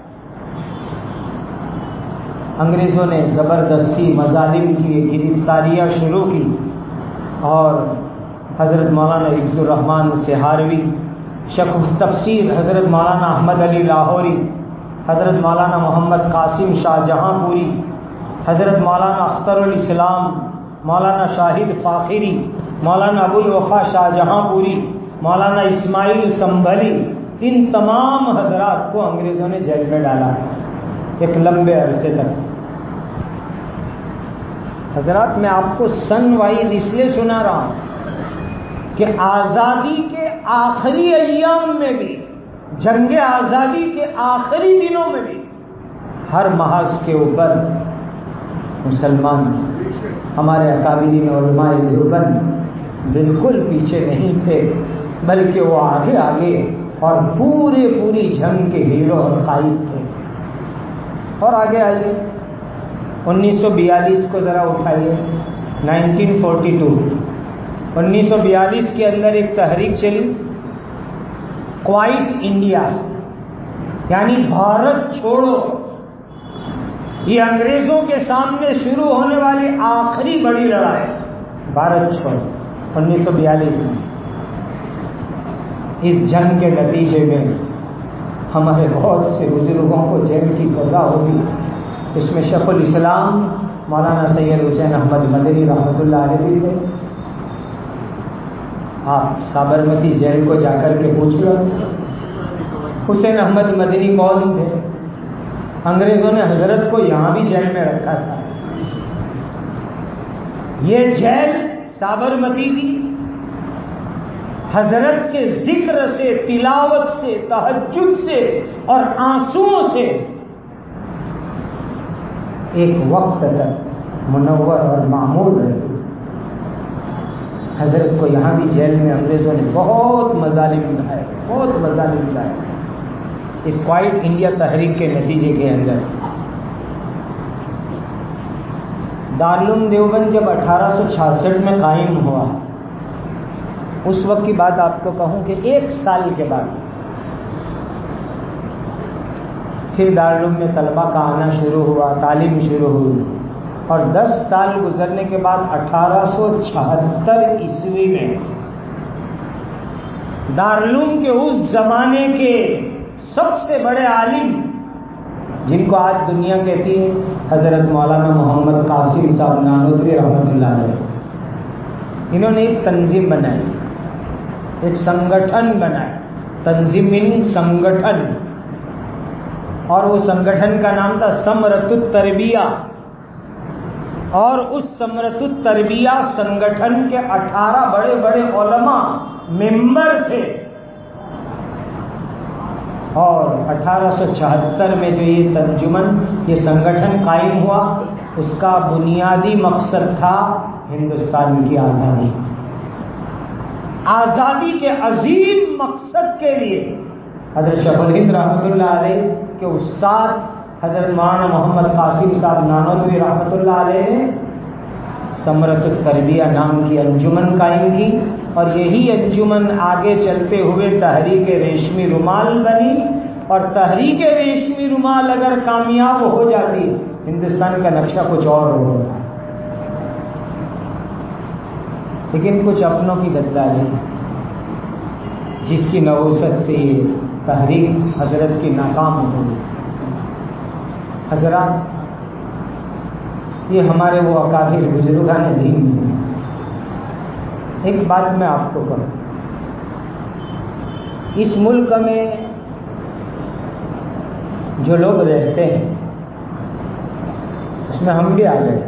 انگریزوں نے زبردستی مظالم کی گرفتاریاں شروع کی اور حضرت مولانا حفظ الرحمان سہاروی، شیخ التفسیر حضرت مولانا احمد علی لاہوری، حضرت مولانا محمد قاسم شاہ جہاں پوری، حضرت مولانا اختر الاسلام، مولانا شاہد فاخری، مولانا ابو الوفا شاہ جہاں پوری، مولانا اسماعیل سنبھلی، ان تمام حضرات کو انگریزوں نے جیل میں ڈالا ایک لمبے عرصے تک. حضرات، میں آپ کو سن وائز اس لیے سنا رہا ہوں کہ آزادی کے آخری ایام میں بھی، جنگ آزادی کے آخری دنوں میں بھی ہر محاذ کے اوپر مسلمان ہمارے اکابرین علماء دیوبند بالکل پیچھے نہیں تھے، بلکہ وہ آگے آگے اور پورے پوری جنگ کے ہیرو اور قائد تھے. اور آگے آئیے انیس سو بیالیس کو ذرا اٹھائیے. نائنٹین فورٹی ٹو انیس سو بیالیس کے اندر ایک تحریک چلی، کوائٹ انڈیا، یعنی بھارت چھوڑو. یہ انگریزوں کے سامنے شروع ہونے والی آخری بڑی لڑائی بھارت چھوڑو انیس سو بیالیس میں. اس جنگ کے نتیجے میں ہمارے بہت سے بزرگوں کو جیل کی سزا ہوگی. اس میں شیخ الاسلام مولانا سید حسین احمد مدنی رحمۃ اللہ علیہ بھی تھے. آپ سابرمتی جیل کو جا کر کے پوچھ لو حسین احمد مدنی کون تھے. انگریزوں نے حضرت کو یہاں بھی جیل میں رکھا تھا. یہ جیل سابرمتی کی حضرت کے ذکر سے، تلاوت سے، تہجد سے اور آنسوؤں سے ایک وقت تک منور اور معمور رہے۔ حضرت کو یہاں بھی جیل میں انگریزوں نے بہت مظالم اٹھائے، بہت مظالم اٹھائے اس کوائٹ انڈیا تحریک کے نتیجے کے اندر۔ دارالعلوم دیوبند جب اٹھارہ سو چھیاسٹھ میں قائم ہوا، اس وقت کی بات آپ کو کہوں کہ ایک سال کے بعد پھر دارالعلوم میں طلبہ کا آنا شروع ہوا، تعلیم شروع ہوئی، اور دس سال گزرنے کے بعد اٹھارہ سو چھہتر عیسوی میں دارالعلوم کے اس زمانے کے سب سے بڑے عالم، جن کو آج دنیا کہتی ہے، حضرت مولانا محمد قاسم صاحب نانوتوی رحمۃ اللہ علیہ، انہوں نے ایک تنظیم بنائی، ایک سنگٹھن بنایا۔ تنظیم میننگ سنگٹھن، اور وہ سنگٹھن کا نام تھا ثمرۃ التربیہ، اور اس ثمرۃ التربیہ سنگٹھن کے اٹھارہ بڑے بڑے علماء ممبر تھے۔ اور اٹھارہ سو چھہتر میں جو یہ تنجمن، یہ سنگٹھن قائم ہوا، اس کا بنیادی مقصد تھا ہندوستان کی آزادی۔ آزادی کے عظیم مقصد کے لیے حضرت شیخ الہند رحمۃ اللہ علیہ کے استاد حضرت مولانا محمد قاسم صاحب نانوتوی رحمۃ اللہ علیہ نے ثمرۃ التربیہ نام کی انجمن قائم کی، اور یہی انجمن آگے چلتے ہوئے تحریک ریشمی رومال بنی، اور تحریک ریشمی رومال اگر کامیاب ہو جاتی، ہندوستان کا نقشہ کچھ اور ہوتا۔ لیکن کچھ اپنوں کی غداری، جس کی نوست سے یہ تحریک حضرت کی ناکام ہو گئی۔ حضرات، یہ ہمارے وہ اکابر بزرگان دین ہیں۔ ایک بات میں آپ کو کہوں، اس ملک میں جو لوگ رہتے ہیں، اس میں ہم بھی آ گئے،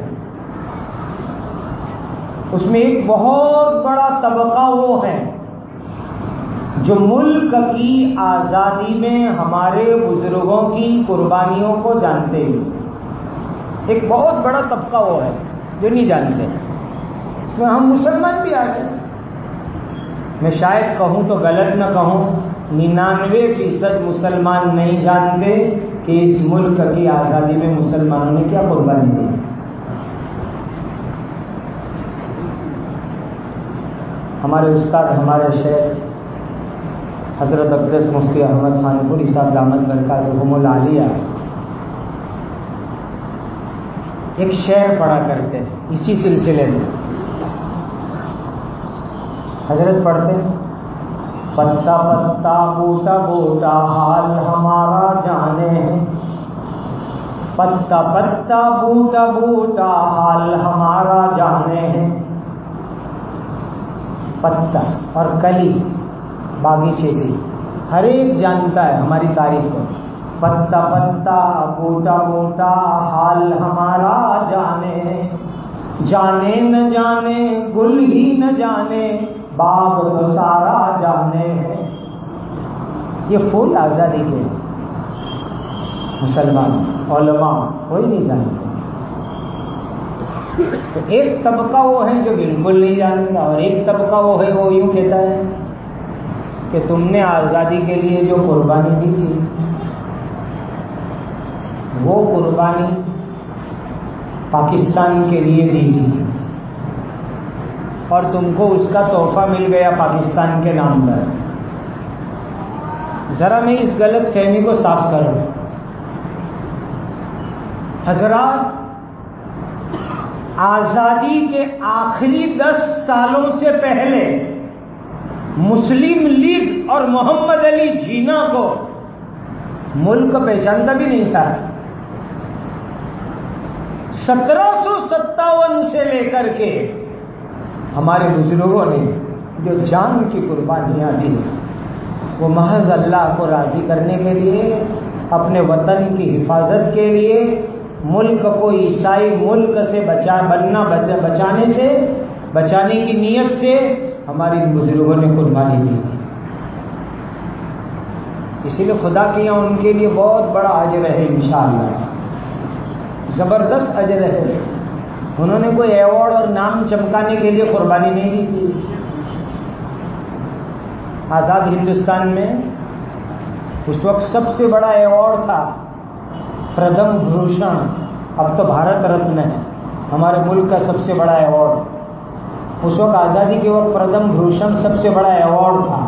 اس میں ایک بہت بڑا طبقہ وہ ہے جو ملک کی آزادی میں ہمارے بزرگوں کی قربانیوں کو جانتے ہیں۔ ایک بہت بڑا طبقہ وہ ہے جو نہیں جانتے، اس میں ہم مسلمان بھی آ گئے۔ میں شاید کہوں تو غلط نہ کہوں، ننانوے فیصد مسلمان نہیں جانتے کہ اس ملک کی آزادی میں مسلمانوں نے کیا قربانی دی۔ ہمارے استاد، ہمارے شیخ حضرت اقدس مفتی احمد خان پوری صاحب دامت برکاتہم العالیہ ایک شعر پڑھا کرتے ہیں اسی سلسلے میں۔ حضرت پڑھتے ہیں، پتا پتا بوٹا بوٹا حال ہمارا جانے ہیں، پتا پتا بوٹا بوٹا حال ہمارا جانے ہیں۔ پتا اور کلی، باغیچے بھی، ہر ایک جانتا ہے ہماری تاریخ کو۔ پتا پتا بوٹا بوٹا حال ہمارا جانے، جانے نہ جانے گل ہی نہ جانے باغ تو سارا جانے ہیں۔ یہ پھول آزادی کے مسلمان علماء کوئی نہیں جانتے۔ تو ایک طبقہ وہ ہے جو بالکل نہیں جانتا، اور ایک طبقہ وہ ہے وہ یوں کہتا ہے کہ تم نے آزادی کے لیے جو قربانی دی تھی، وہ قربانی پاکستان کے لیے دی تھی، اور تم کو اس کا تحفہ مل گیا پاکستان کے نام پر۔ ذرا میں اس غلط فہمی کو صاف کروں۔ حضرات، آزادی کے آخری دس سالوں سے پہلے مسلم لیگ اور محمد علی جینا کو ملک پہچانتا بھی نہیں تھا۔ سترہ سو ستاون سے لے کر کے ہمارے بزرگوں نے جو جان کی قربانیاں دی، وہ محض اللہ کو راضی کرنے کے لیے، اپنے وطن کی حفاظت کے لیے، ملک کو عیسائی ملک سے بچا بننا بچانے سے بچانے کی نیت سے ہماری ان بزرگوں نے قربانی دی. اسی لیے خدا کے یہاں ان کے لیے بہت بڑا اجر ہے انشاءاللہ، زبردست اجر ہے. انہوں نے کوئی ایوارڈ اور نام چمکانے کے لیے قربانی نہیں دی تھی. آزاد ہندوستان میں اس وقت سب سے بڑا ایوارڈ تھا پردم بھوشن، اب تو بھارت رتن ہے ہمارے ملک کا سب سے بڑا ایوارڈ. اس وقت آزادی کے وقت پردم بھوشن سب سے بڑا ایوارڈ تھا.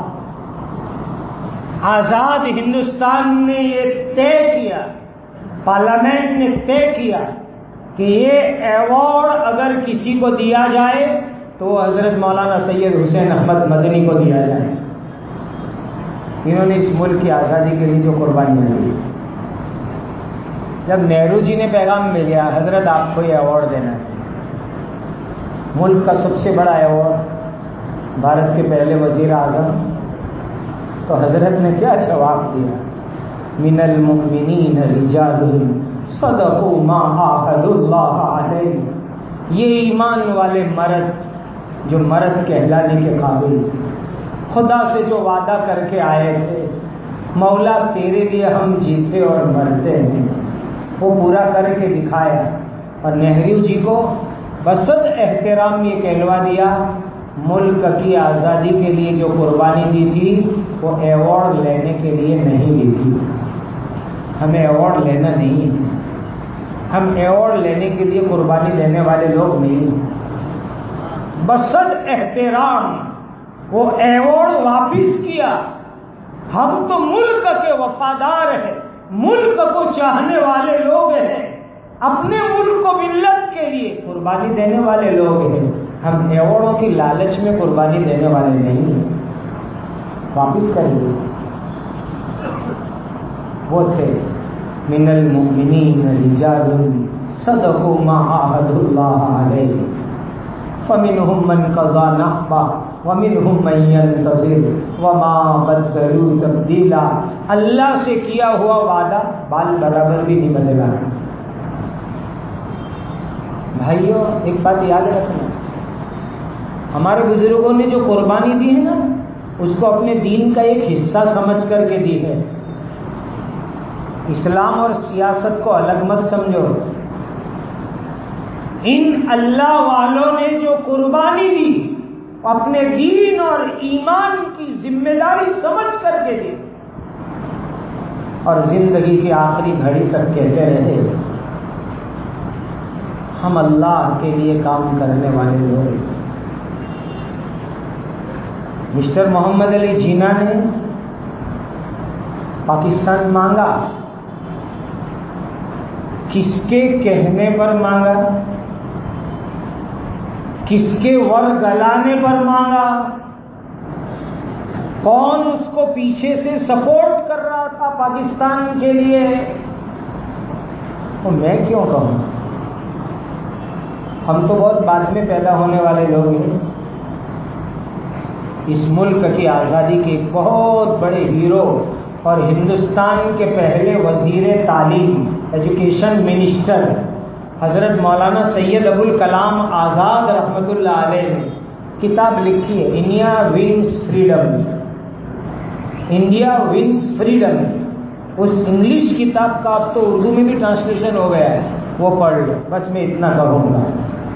آزاد ہندوستان نے یہ طے کیا، پارلیمنٹ نے طے کیا کہ یہ ایوارڈ اگر کسی کو دیا جائے تو حضرت مولانا سید حسین احمد مدنی کو دیا جائے. انہوں نے اس ملک کی آزادی کے لیے جو قربانیاں دی. جب نہرو جی نے پیغام بھیجا حضرت آپ کو یہ ایوارڈ دینا ہے، ملک کا سب سے بڑا ایوارڈ، بھارت کے پہلے وزیر اعظم، تو حضرت نے کیا جواب دیا؟ من المؤمنین رجال صدقوا ما عاهدوا اللہ علیہ. یہ ایمان والے مرد جو مرد کہلانے کے قابل، خدا سے جو وعدہ کر کے آئے تھے، مولا تیرے لیے ہم جیتے اور مرتے ہیں، وہ پورا کر کے دکھایا. اور نہرو جی کو بسط احترام یہ کہلوا دیا، ملک کی آزادی کے لیے جو قربانی دی تھی وہ ایوارڈ لینے کے لیے نہیں دی تھی. ہمیں ایوارڈ لینا نہیں ہے، ہم ایوارڈ لینے کے لیے قربانی دینے والے لوگ نہیں. بسط احترام وہ ایوارڈ واپس کیا. ہم تو ملک کے وفادار ہیں، ملک کو چاہنے والے لوگ ہیں، اپنے ملک کو ملت کے لیے قربانی دینے والے لوگ ہیں. ہم ایوارڈوں کی لالچ میں قربانی دینے والے نہیں ہیں. واپس کر دیں. وہ تھے من المؤمنین رجال صدقوا ما عاهدوا اللہ علیہ فمنهم من قضى نحبه ومنهم من ينتظر وما بدلوا تبدیلا. اللہ سے کیا ہوا وعدہ بال برابر بھی نہیں بدلا. بھائیو ایک بات یاد رکھنا، ہمارے بزرگوں نے جو قربانی دی ہے نا، اس کو اپنے دین کا ایک حصہ سمجھ کر کے دی ہے. اسلام اور سیاست کو الگ مت سمجھو. ان اللہ والوں نے جو قربانی دی اپنے دین اور ایمان کی ذمہ داری سمجھ کر کے دی، اور زندگی کی آخری گھڑی تک کہتے رہے ہم اللہ کے لیے کام کرنے والے لوگ. مسٹر محمد علی جینا نے پاکستان مانگا، کس کے کہنے پر مانگا؟ کس کے ور گلانے پر مانگا؟ کون اس کو پیچھے سے سپورٹ کر رہا تھا پاکستان کے لیے؟ اور میں کیوں کہوں، ہم تو بہت بعد میں پیدا ہونے والے لوگ ہیں. اس ملک کی آزادی کے ایک بہت بڑے ہیرو اور ہندوستان کے پہلے وزیر تعلیم، ایجوکیشن منسٹر حضرت مولانا سید ابوالکلام آزاد رحمۃ اللہ علیہ نے کتاب لکھی ہے، India wins freedom. India wins freedom. اس انگلش کتاب کا اب تو اردو میں بھی ٹرانسلیشن ہو گیا ہے، وہ پڑھ لو. بس میں اتنا کہوں گا.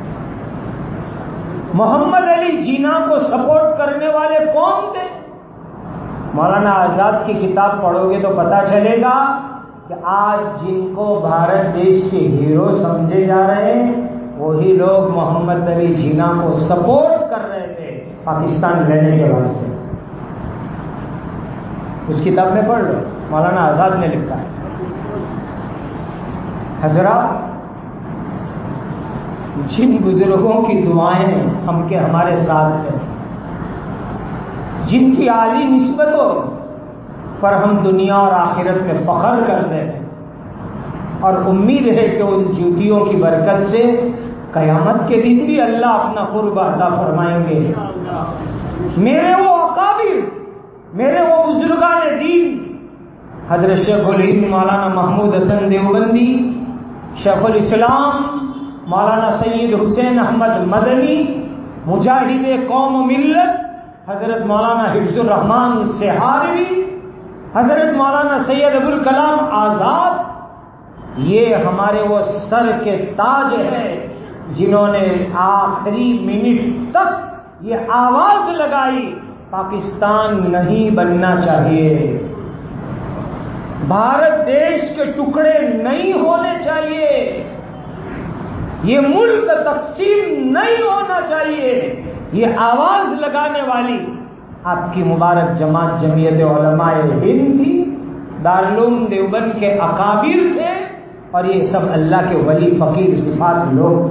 محمد علی جینا کو سپورٹ کرنے والے کون تھے؟ مولانا آزاد کی کتاب پڑھو گے تو پتہ چلے گا کہ آج جن کو بھارت دیش کے ہیرو سمجھے جا رہے ہیں وہی لوگ محمد علی جینا کو سپورٹ کر رہے تھے پاکستان لینے کے واسطے. اس کتاب میں پڑھ لو، مولانا آزاد نے لکھا ہے. حضرات، جن بزرگوں کی دعائیں ہم کے ہمارے ساتھ ہیں، جن کی عالی نسبتوں پر ہم دنیا اور آخرت میں فخر کرتے ہیں، اور امید ہے کہ ان جوتیوں کی برکت سے قیامت کے دن بھی اللہ اپنا قرب عطا فرمائیں گے. میرے وہ اکابر، میرے وہ بزرگان دین، حضرت شیخ الہند مولانا محمود حسن دیوبندی، شیخ الاسلام مولانا سید حسین احمد مدنی، مجاہد قوم و ملت حضرت مولانا حفظ الرحمان سہاروی، حضرت مولانا سید ابوالکلام آزاد، یہ ہمارے وہ سر کے تاج ہیں جنہوں نے آخری منٹ تک یہ آواز لگائی پاکستان نہیں بننا چاہیے، بھارت دیش کے ٹکڑے نہیں ہونے چاہیے، یہ ملک تقسیم نہیں ہونا چاہیے، یہ آواز لگانے والی آپ کی مبارک جماعت جمعیت علماء ہند تھی، دارالعلوم دیوبند کے اکابر تھے، اور یہ سب اللہ کے ولی فقیر صفات لوگ۔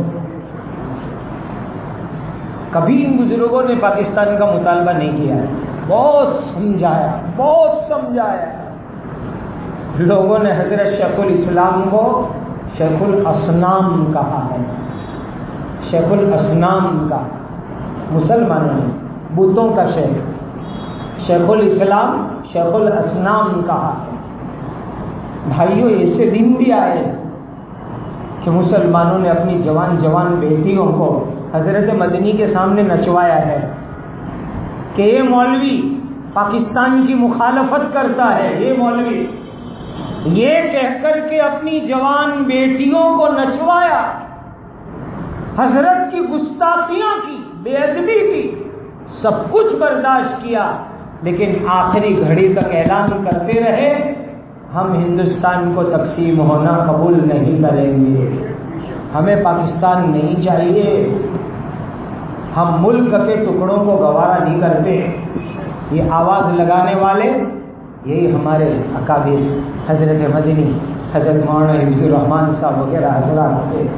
کبھی ان بزرگوں نے پاکستان کا مطالبہ نہیں کیا ہے، بہت سمجھایا بہت سمجھایا لوگوں نے حضرت شیخ الاسلام کو شیخ الاسنام کہا ہے، شیخ الاسنام کا، مسلمانوں نے بتوں کا شیخ، شیخ الاسلام شیخ الاسنام کہا ہے۔ بھائیوں ایسے دن بھی آئے کہ مسلمانوں نے اپنی جوان جوان بیٹیوں کو حضرت مدنی کے سامنے نچوایا ہے کہ یہ مولوی پاکستان کی مخالفت کرتا ہے، یہ مولوی، یہ کہہ کر کے اپنی جوان بیٹیوں کو نچوایا، حضرت کی گستاخیاں کی، بے ادبی کی، سب کچھ برداشت کیا، لیکن آخری گھڑی تک اعلان کرتے رہے ہم ہندوستان کو تقسیم ہونا قبول نہیں کریں گے، ہمیں پاکستان نہیں چاہیے، ہم ملک کے ٹکڑوں کو گوارا نہیں کرتے۔ یہ آواز لگانے والے یہی ہمارے اکابر حضرت مدنی، حضرت مولانا حفظ الرحمان صاحب وغیرہ حضرات تھے،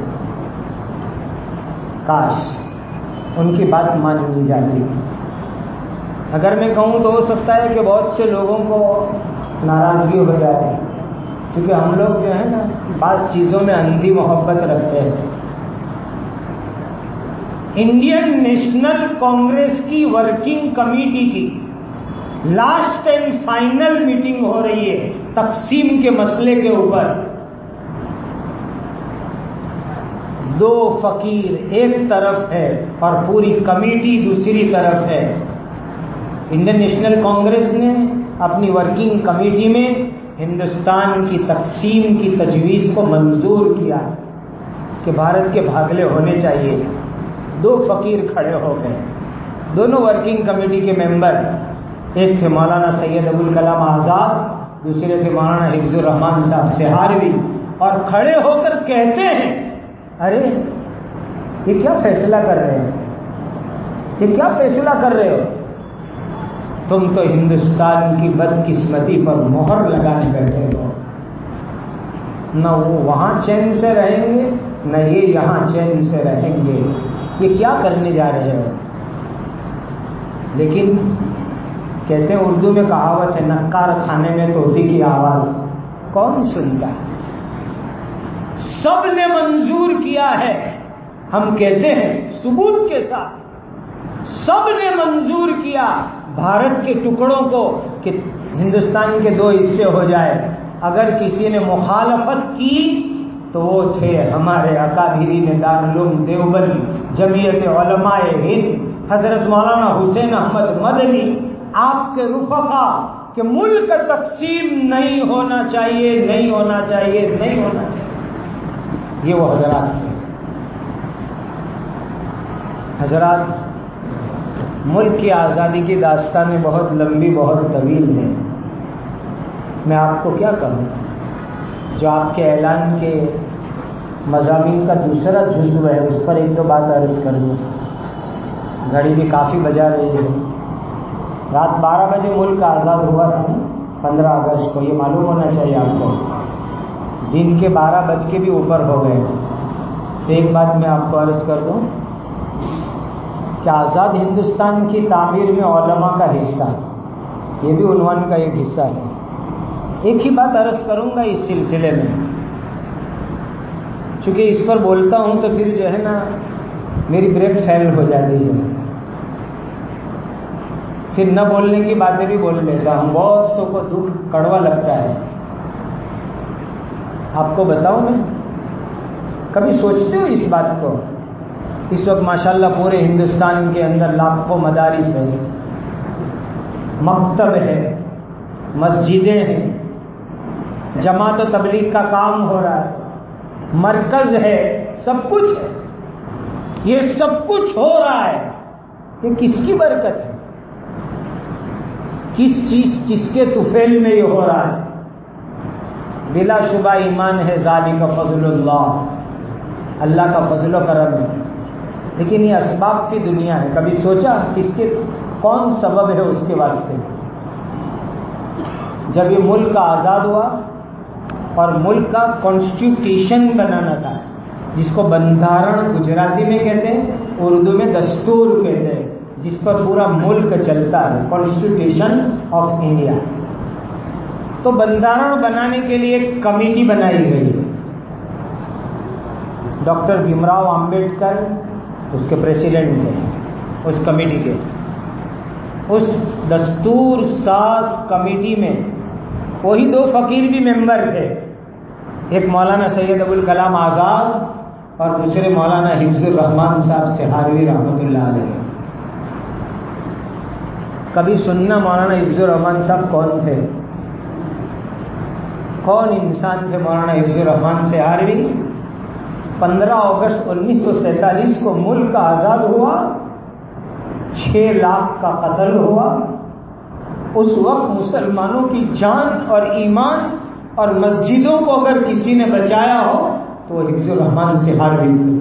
کاش ان کی بات مان لی جاتی۔ اگر میں کہوں تو ہو سکتا ہے کہ بہت سے لوگوں کو ناراضگی ہو جائے، کیونکہ ہم لوگ جو ہے نا بعض چیزوں میں اندھی محبت رکھتے ہیں۔ انڈین نیشنل کانگریس کی ورکنگ کمیٹی کی لاسٹ اینڈ فائنل میٹنگ ہو رہی ہے تقسیم کے مسئلے کے اوپر۔ دو فقیر ایک طرف ہے اور پوری کمیٹی دوسری طرف ہے۔ انڈین نیشنل کانگریس نے اپنی ورکنگ کمیٹی میں ہندوستان کی تقسیم کی تجویز کو منظور کیا کہ بھارت کے بھاگلے ہونے چاہیے۔ دو فقیر کھڑے ہو گئے، دونوں ورکنگ کمیٹی کے ممبر، ایک تھے مولانا سید ابوالکلام آزاد، دوسرے تھے مولانا حفظ الرحمان صاحب سہاروی، اور کھڑے ہو کر کہتے ہیں ارے یہ کیا فیصلہ کر رہے ہیں، یہ کیا فیصلہ کر رہے ہو، تم تو ہندوستان کی بدقسمتی پر مہر لگانے بیٹھے ہو، نہ وہ وہاں چین سے رہیں گے نہ یہ یہاں چین سے رہیں گے، یہ کیا کرنے جا رہے ہو۔ لیکن کہتے ہیں اردو میں کہاوت ہے نکار کھانے میں طوطی کی آواز کون سنتا ہے، سب نے منظور کیا ہے، ہم کہتے ہیں ثبوت کے ساتھ سب نے منظور کیا بھارت کے ٹکڑوں کو کہ ہندوستان کے دو حصے ہو جائے۔ اگر کسی نے مخالفت کی تو وہ تھے ہمارے اکابرین دارالعلوم دیوبند جمعیت علماء ہند، حضرت مولانا حسین احمد مدنی، آپ کے رفقا کہ ملک تقسیم نہیں ہونا چاہیے نہیں ہونا چاہیے نہیں ہونا چاہیے، یہ وہ حضرات تھے۔ حضرات، ملک کی آزادی کی داستانیں بہت لمبی بہت طویل ہیں، میں آپ کو کیا کہوں، جو آپ کے اعلان کے مضامین کا دوسرا جزو ہے اس پر ایک دو بات عرض کروں۔ گھڑی بھی کافی بجا رہی ہے، رات بارہ بجے ملک آزاد ہوا تھا پندرہ اگست کو، یہ معلوم ہونا چاہیے آپ کو، دن کے بارہ بج کے بھی اوپر ہو گئے۔ تو ایک بات میں آپ کو عرض کر دوں کہ آزاد ہندوستان کی تعمیر میں علماء کا حصہ، یہ بھی عنوان کا ایک حصہ ہے۔ ایک ہی بات عرض کروں گا اس سلسلے میں، چونکہ اس پر بولتا ہوں تو پھر جو ہے نا میری بریک فیل ہو جاتی ہے، پھر نہ بولنے کی باتیں بھی بول لیتا ہوں، بہت سو کو دکھ کڑوا لگتا ہے۔ آپ کو بتاؤں میں، کبھی سوچتے ہو اس بات کو؟ اس وقت ماشاءاللہ پورے ہندوستان کے اندر لاکھوں مدارس ہیں، مکتب ہے، مسجدیں ہیں، جماعت و تبلیغ کا کام ہو رہا ہے، مرکز ہے، سب کچھ ہے۔ یہ سب کچھ ہو رہا ہے، یہ کس کی برکت ہے؟ کس چیز کس کے طفیل میں یہ ہو رہا ہے؟ بلا شبہ ایمان ہے، ذالک فضل اللہ، اللہ کا فضل و کرم ہے۔ لیکن یہ اسباب کی دنیا ہے، کبھی سوچا کس کے کون سبب ہے اس کے واسطے؟ جب یہ ملک آزاد ہوا اور ملک کا کانسٹیٹیوشن بنانا تھا، جس کو بندھارن گجراتی میں کہتے ہیں، اردو میں دستور کہتے ہیں، جس پر پورا ملک چلتا ہے، کانسٹیٹیوشن آف انڈیا، تو بندھارن بنانے کے لیے ایک کمیٹی بنائی گئی۔ ڈاکٹر بھیم راؤ امبیڈکر اس کے پریسیڈنٹ تھے، اس کمیٹی کے۔ اس دستور ساز کمیٹی میں وہی دو فقیر بھی ممبر تھے، ایک مولانا سید ابوالکلام آزاد اور دوسرے مولانا حفظ الرحمان صاحب سہاروی رحمۃ اللہ علیہ۔ کبھی سننا مولانا حفظ الرحمان صاحب کون تھے؟ کون انسان تھے مولانا حفظ الرحمان سہاروی؟ پندرہ اگست انیس سو سینتالیس کو ملک آزاد ہوا، چھ لاکھ کا قتل ہوا۔ اس وقت مسلمانوں کی جان اور ایمان اور مسجدوں کو اگر کسی نے بچایا ہو تو وہ حفظ الرحمان سہاروی تھے۔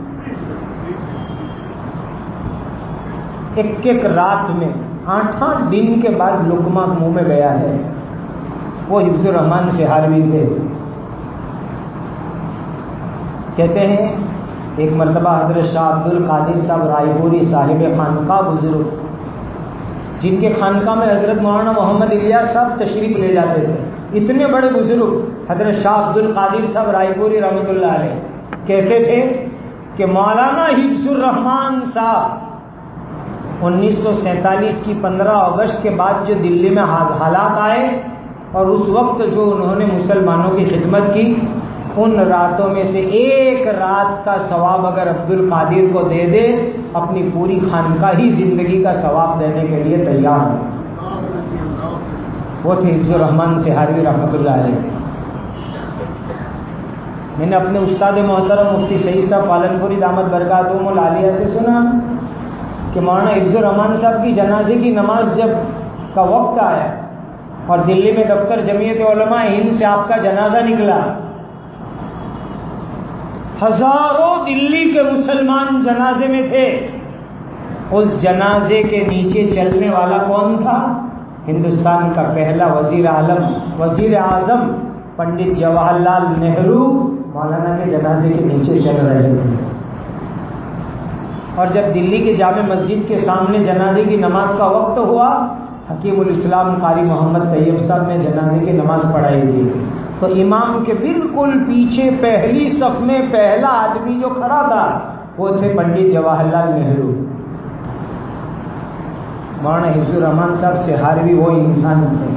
ایک ایک رات میں آٹھ آٹھ دن کے بعد لقمہ منہ میں گیا ہے، وہ حفظ الرحمان سہاروی تھے۔ کہتے ہیں ایک مرتبہ حضرت شاہ عبد القادر صاحب رائے پوری صاحب خانقاہ بزرگ، جن کے خانقاہ میں حضرت مولانا محمد الیاس صاحب تشریف لے جاتے تھے، اتنے بڑے بزرگ حضرت شاہ عبد القادر صاحب رائے پوری رحمۃ اللہ علیہ، کہتے تھے کہ مولانا حفظ الرحمان صاحب انیس سو سینتالیس کی پندرہ اگست کے بعد جو دلی میں حالات آئے اور اس وقت جو انہوں نے مسلمانوں کی خدمت کی، ان راتوں میں سے ایک رات کا ثواب اگر عبد القادر کو دے دے، اپنی پوری خانقاہی زندگی کا ثواب دینے کے لیے تیار ہے۔ وہ تھے حفظ الرحمان سہاروی رحمۃ اللہ علیہ۔ میں نے اپنے استاد محترم مفتی سعید صاحب پالنپوری دامت برکاتہم العالیہ سے سنا کہ مولانا حفظ الرحمان صاحب کی جنازے کی نماز جب کا وقت آیا اور دلی میں دفتر جمعیت علماء ہند سے آپ کا جنازہ نکلا، ہزاروں دلی کے مسلمان جنازے میں تھے۔ اس جنازے کے نیچے چلنے والا کون تھا؟ ہندوستان کا پہلا وزیر اعظم وزیر اعظم پنڈت جواہر لال نہرو مولانا کے جنازے کے نیچے چل رہے تھے۔ اور جب دلی کے جامع مسجد کے سامنے جنازے کی نماز کا وقت ہوا، حکیم الاسلام قاری محمد طیب صاحب نے جنازے کی نماز پڑھائی تھی، تو امام کے بالکل پیچھے پہلی صف میں پہلا آدمی جو کھڑا تھا وہ تھے پنڈت جواہر لال نہرو۔ مولانا حفظ الرحمان صاحب سہاروی وہ انسان تھے۔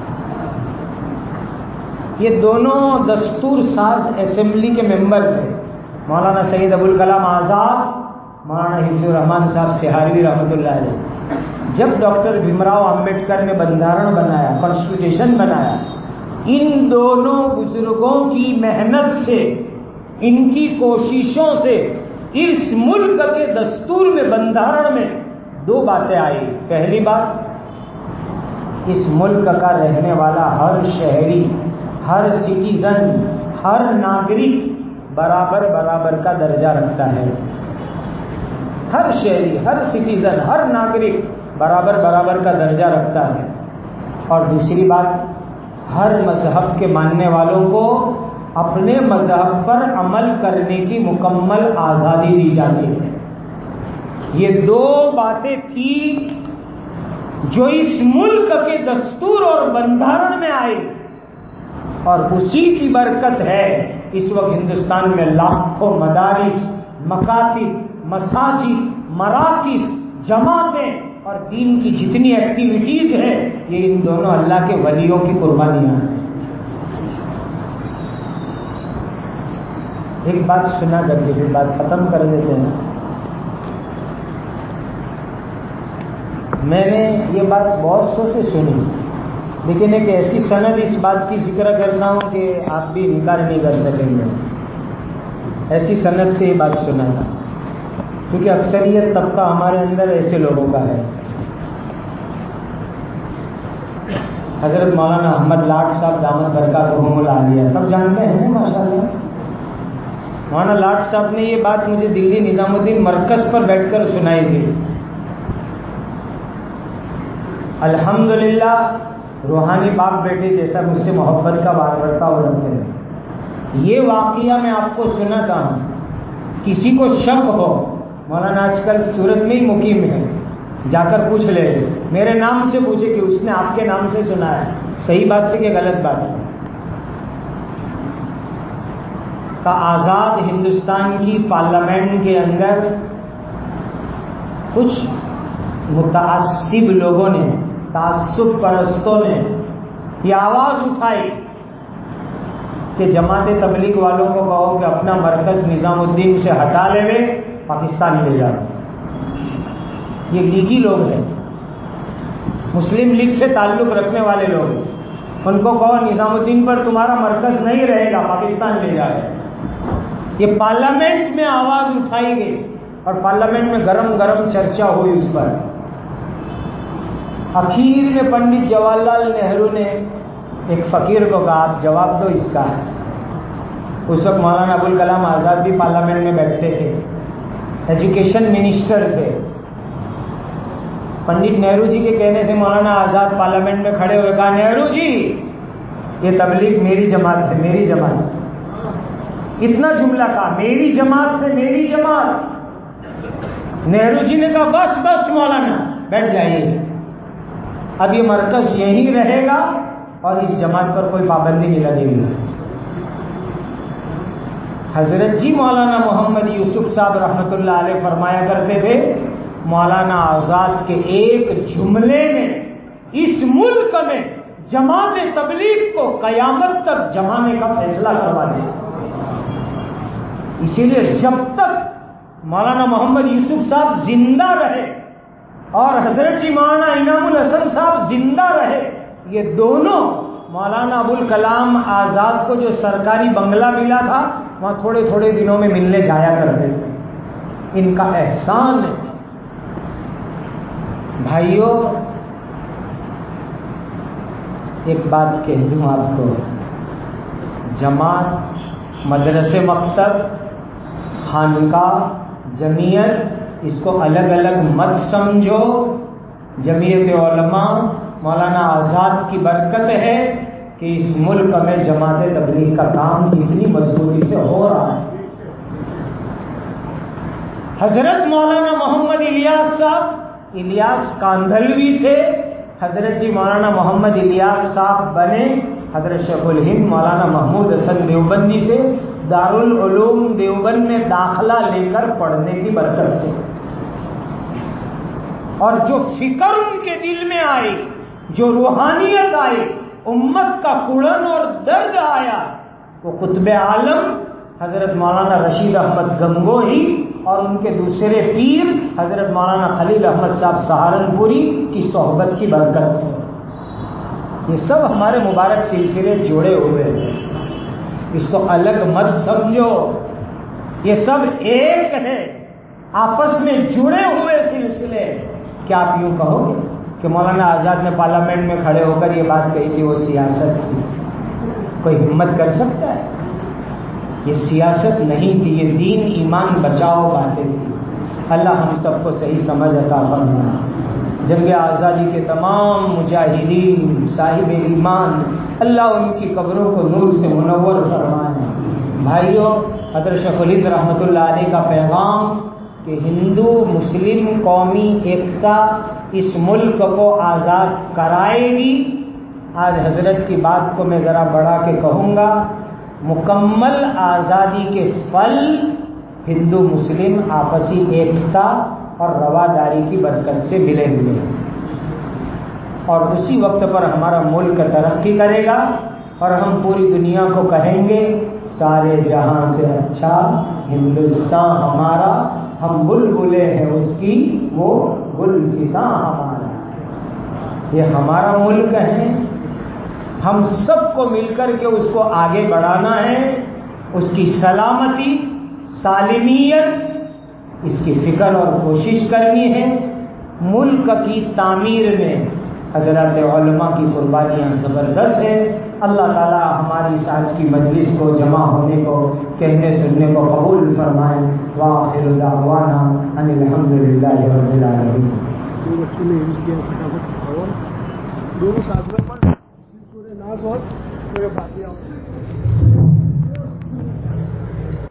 یہ دونوں دستور ساز اسمبلی کے ممبر تھے، مولانا سید ابوالکلام آزاد، مولانا حفظ الرحمان صاحب سہاروی رحمۃ اللہ علیہ۔ جب ڈاکٹر بھیم راؤ امبیڈکر نے بندھارن بنایا، کانسٹیٹیوشن بنایا، ان دونوں بزرگوں کی محنت سے، ان کی کوششوں سے اس ملک کے دستور میں، بندھارن میں دو باتیں آئی۔ پہلی بات، اس ملک کا رہنے والا ہر شہری، ہر سٹیزن، ہر ناگرک برابر برابر کا درجہ رکھتا ہے۔ ہر شہری، ہر سٹیزن، ہر ناگرک برابر برابر کا درجہ رکھتا ہے۔ اور دوسری بات، ہر مذہب کے ماننے والوں کو اپنے مذہب پر عمل کرنے کی مکمل آزادی دی جاتی ہے۔ یہ دو باتیں تھیں جو اس ملک کے دستور اور بندھارن میں آئی، اور اسی کی برکت ہے اس وقت ہندوستان میں لاکھوں مدارس، مکاتب، مساجد، مراکز، جماعتیں اور دین کی جتنی ایکٹیویٹیز ہیں، یہ ان دونوں اللہ کے ولیوں کی قربانیاں ہیں۔ ایک بات سنا کر کے پھر بات ختم کر دیتے ہیں۔ میں نے یہ بات بہت سو سے سنی، لیکن ایک ایسی سند اس بات کی ذکر کرتا ہوں کہ آپ بھی انکار نہیں کر سکیں گے، ایسی سند سے یہ بات سنا تھا، کیونکہ اکثریت طبقہ ہمارے اندر ایسے لوگوں کا ہے۔ حضرت مولانا احمد لاٹ صاحب دامت برکاتہم العالیہ سب جانتے ہیں ماشاء اللہ۔ مولانا لاٹ صاحب نے یہ بات مجھے دلی نظام الدین مرکز پر بیٹھ کر سنائی تھی۔ الحمدللہ روحانی باپ بیٹے جیسا مجھ سے محبت کا برتاؤ رکھتے ہیں۔ یہ واقعہ میں آپ کو سناتا ہوں، کسی کو شک ہو، مولانا آج کل سورت میں ہی مقیم ہے، جا کر پوچھ لے، میرے نام سے پوچھے کہ اس نے آپ کے نام سے سنا ہے، صحیح بات ہے کہ غلط بات ہے؟ کا آزاد ہندوستان کی پارلیمنٹ کے اندر کچھ متعصب لوگوں نے، تعصب پرستوں نے یہ آواز اٹھائی کہ جماعت تبلیغ والوں کو کہو کہ اپنا مرکز نظام الدین سے ہٹا لے وے، پاکستان لے جاؤ۔ یہ لیگی لوگ ہیں، مسلم لیگ سے تعلق رکھنے والے لوگ، ان کو کہو نظام الدین پر تمہارا مرکز نہیں رہے گا، پاکستان لے جائے۔ یہ پارلیمنٹ میں آواز اٹھائی گئی اور پارلیمنٹ میں گرم گرم چرچا ہوئی اس پر۔ اخیر میں پنڈت جواہر لال نہرو نے ایک فقیر کو کہا آپ جواب دو اس کا۔ اس وقت مولانا ابوالکلام آزاد بھی پارلیمنٹ میں بیٹھتے تھے، ایجوکیشن منسٹر تھے۔ پنڈت نہرو جی کے کہنے سے مولانا آزاد پارلیمنٹ میں کھڑے ہوئے کہا نہرو جی یہ تبلیغ میری جماعت ہے، میری جماعت۔ اتنا جملہ کہا، میری جماعت سے میری جماعت۔ نہرو جی نے کہا بس بس مولانا بیٹھ جائیے، اب یہ مرکز یہی رہے گا اور اس جماعت پر کوئی پابندی نہیں لگے گی۔ حضرت جی مولانا محمد یوسف صاحب رحمۃ اللہ علیہ فرمایا کرتے تھے، مولانا آزاد کے ایک جملے نے اس ملک میں جماعت تبلیغ کو قیامت تک جمانے کا فیصلہ کروا دیا۔ اسی لیے جب تک مولانا محمد یوسف صاحب زندہ رہے اور حضرت جی مولانا انعام الحسن صاحب زندہ رہے، یہ دونوں مولانا ابوالکلام آزاد کو جو سرکاری بنگلہ ملا تھا وہاں تھوڑے تھوڑے دنوں میں ملنے جایا کرتے تھے۔ ان کا احسان ہے۔ بھائیوں ایک بات کہہ دوں آپ کو، جماعت، مدرسے، مکتب، خانقاہ، جمعیت، اس کو الگ الگ مت سمجھو۔ جمعیت علماء مولانا آزاد کی برکت ہے کہ اس ملک میں جماعت تبلیغ کا کام اتنی مضبوطی سے ہو رہا ہے۔ حضرت مولانا محمد الیاس صاحب، الیاس کاندھلوی تھے، حضرت جی مولانا محمد الیاس صاحب بنے حضرت شیخ الہند مولانا محمود حسن دیوبندی سے دارالعلوم دیوبند میں داخلہ لے کر پڑھنے کی برکت سے، اور جو فکر ان کے دل میں آئی، جو روحانیت آئی، امت کا کڑن اور درد آیا، وہ قطب عالم حضرت مولانا رشید احمد گنگوہی اور ان کے دوسرے پیر حضرت مولانا خلیل احمد صاحب سہارنپوری کی صحبت کی برکت سے۔ یہ سب ہمارے مبارک سلسلے جوڑے ہوئے ہیں، اس کو الگ مت سمجھو، یہ سب ایک ہے، آپس میں جڑے ہوئے سلسلے۔ کیا آپ یوں کہو گے کہ مولانا آزاد نے پارلیمنٹ میں کھڑے ہو کر یہ بات کہی تھی وہ سیاست تھی؟ کوئی ہمت کر سکتا ہے؟ یہ سیاست نہیں تھی، یہ دین ایمان بچاؤ باتیں تھی۔ اللہ ہم سب کو صحیح سمجھ عطا فرمائے۔ جنگ آزادی کے تمام مجاہدین صاحب ایمان، اللہ ان کی قبروں کو نور سے منور فرمائے۔ بھائیوں، حضرت شیخ الہند رحمۃ اللہ علیہ کا پیغام کہ ہندو مسلم قومی ایکتا اس ملک کو آزاد کرائے گی، آج حضرت کی بات کو میں ذرا بڑھا کے کہوں گا، مکمل آزادی کے پھل ہندو مسلم آپسی ایکتا اور رواداری کی برکت سے ملے ہوئے ہیں، اور اسی وقت پر ہمارا ملک ترقی کرے گا اور ہم پوری دنیا کو کہیں گے سارے جہاں سے اچھا ہندوستان ہمارا، ہم بلبلے ہیں اس کی، وہ گلستاں ہمارا۔ یہ ہمارا ملک ہے، ہم سب کو مل کر کے اس کو آگے بڑھانا ہے، اس کی سلامتی، سالمیت، اس کی فکر اور کوشش کرنی ہے۔ ملک کی تعمیر میں حضرات علماء کی قربانیاں زبردست ہیں۔ اللہ تعالی ہماری اس آج کی مجلس کو، جمع ہونے کو، کہنے سننے کو قبول فرمائیں۔ وآخر دعوانا ان الحمد للہ رب العالمین۔ دونوں ساتھ میں پڑھ سورہ ناس اور سورہ فاتحہ۔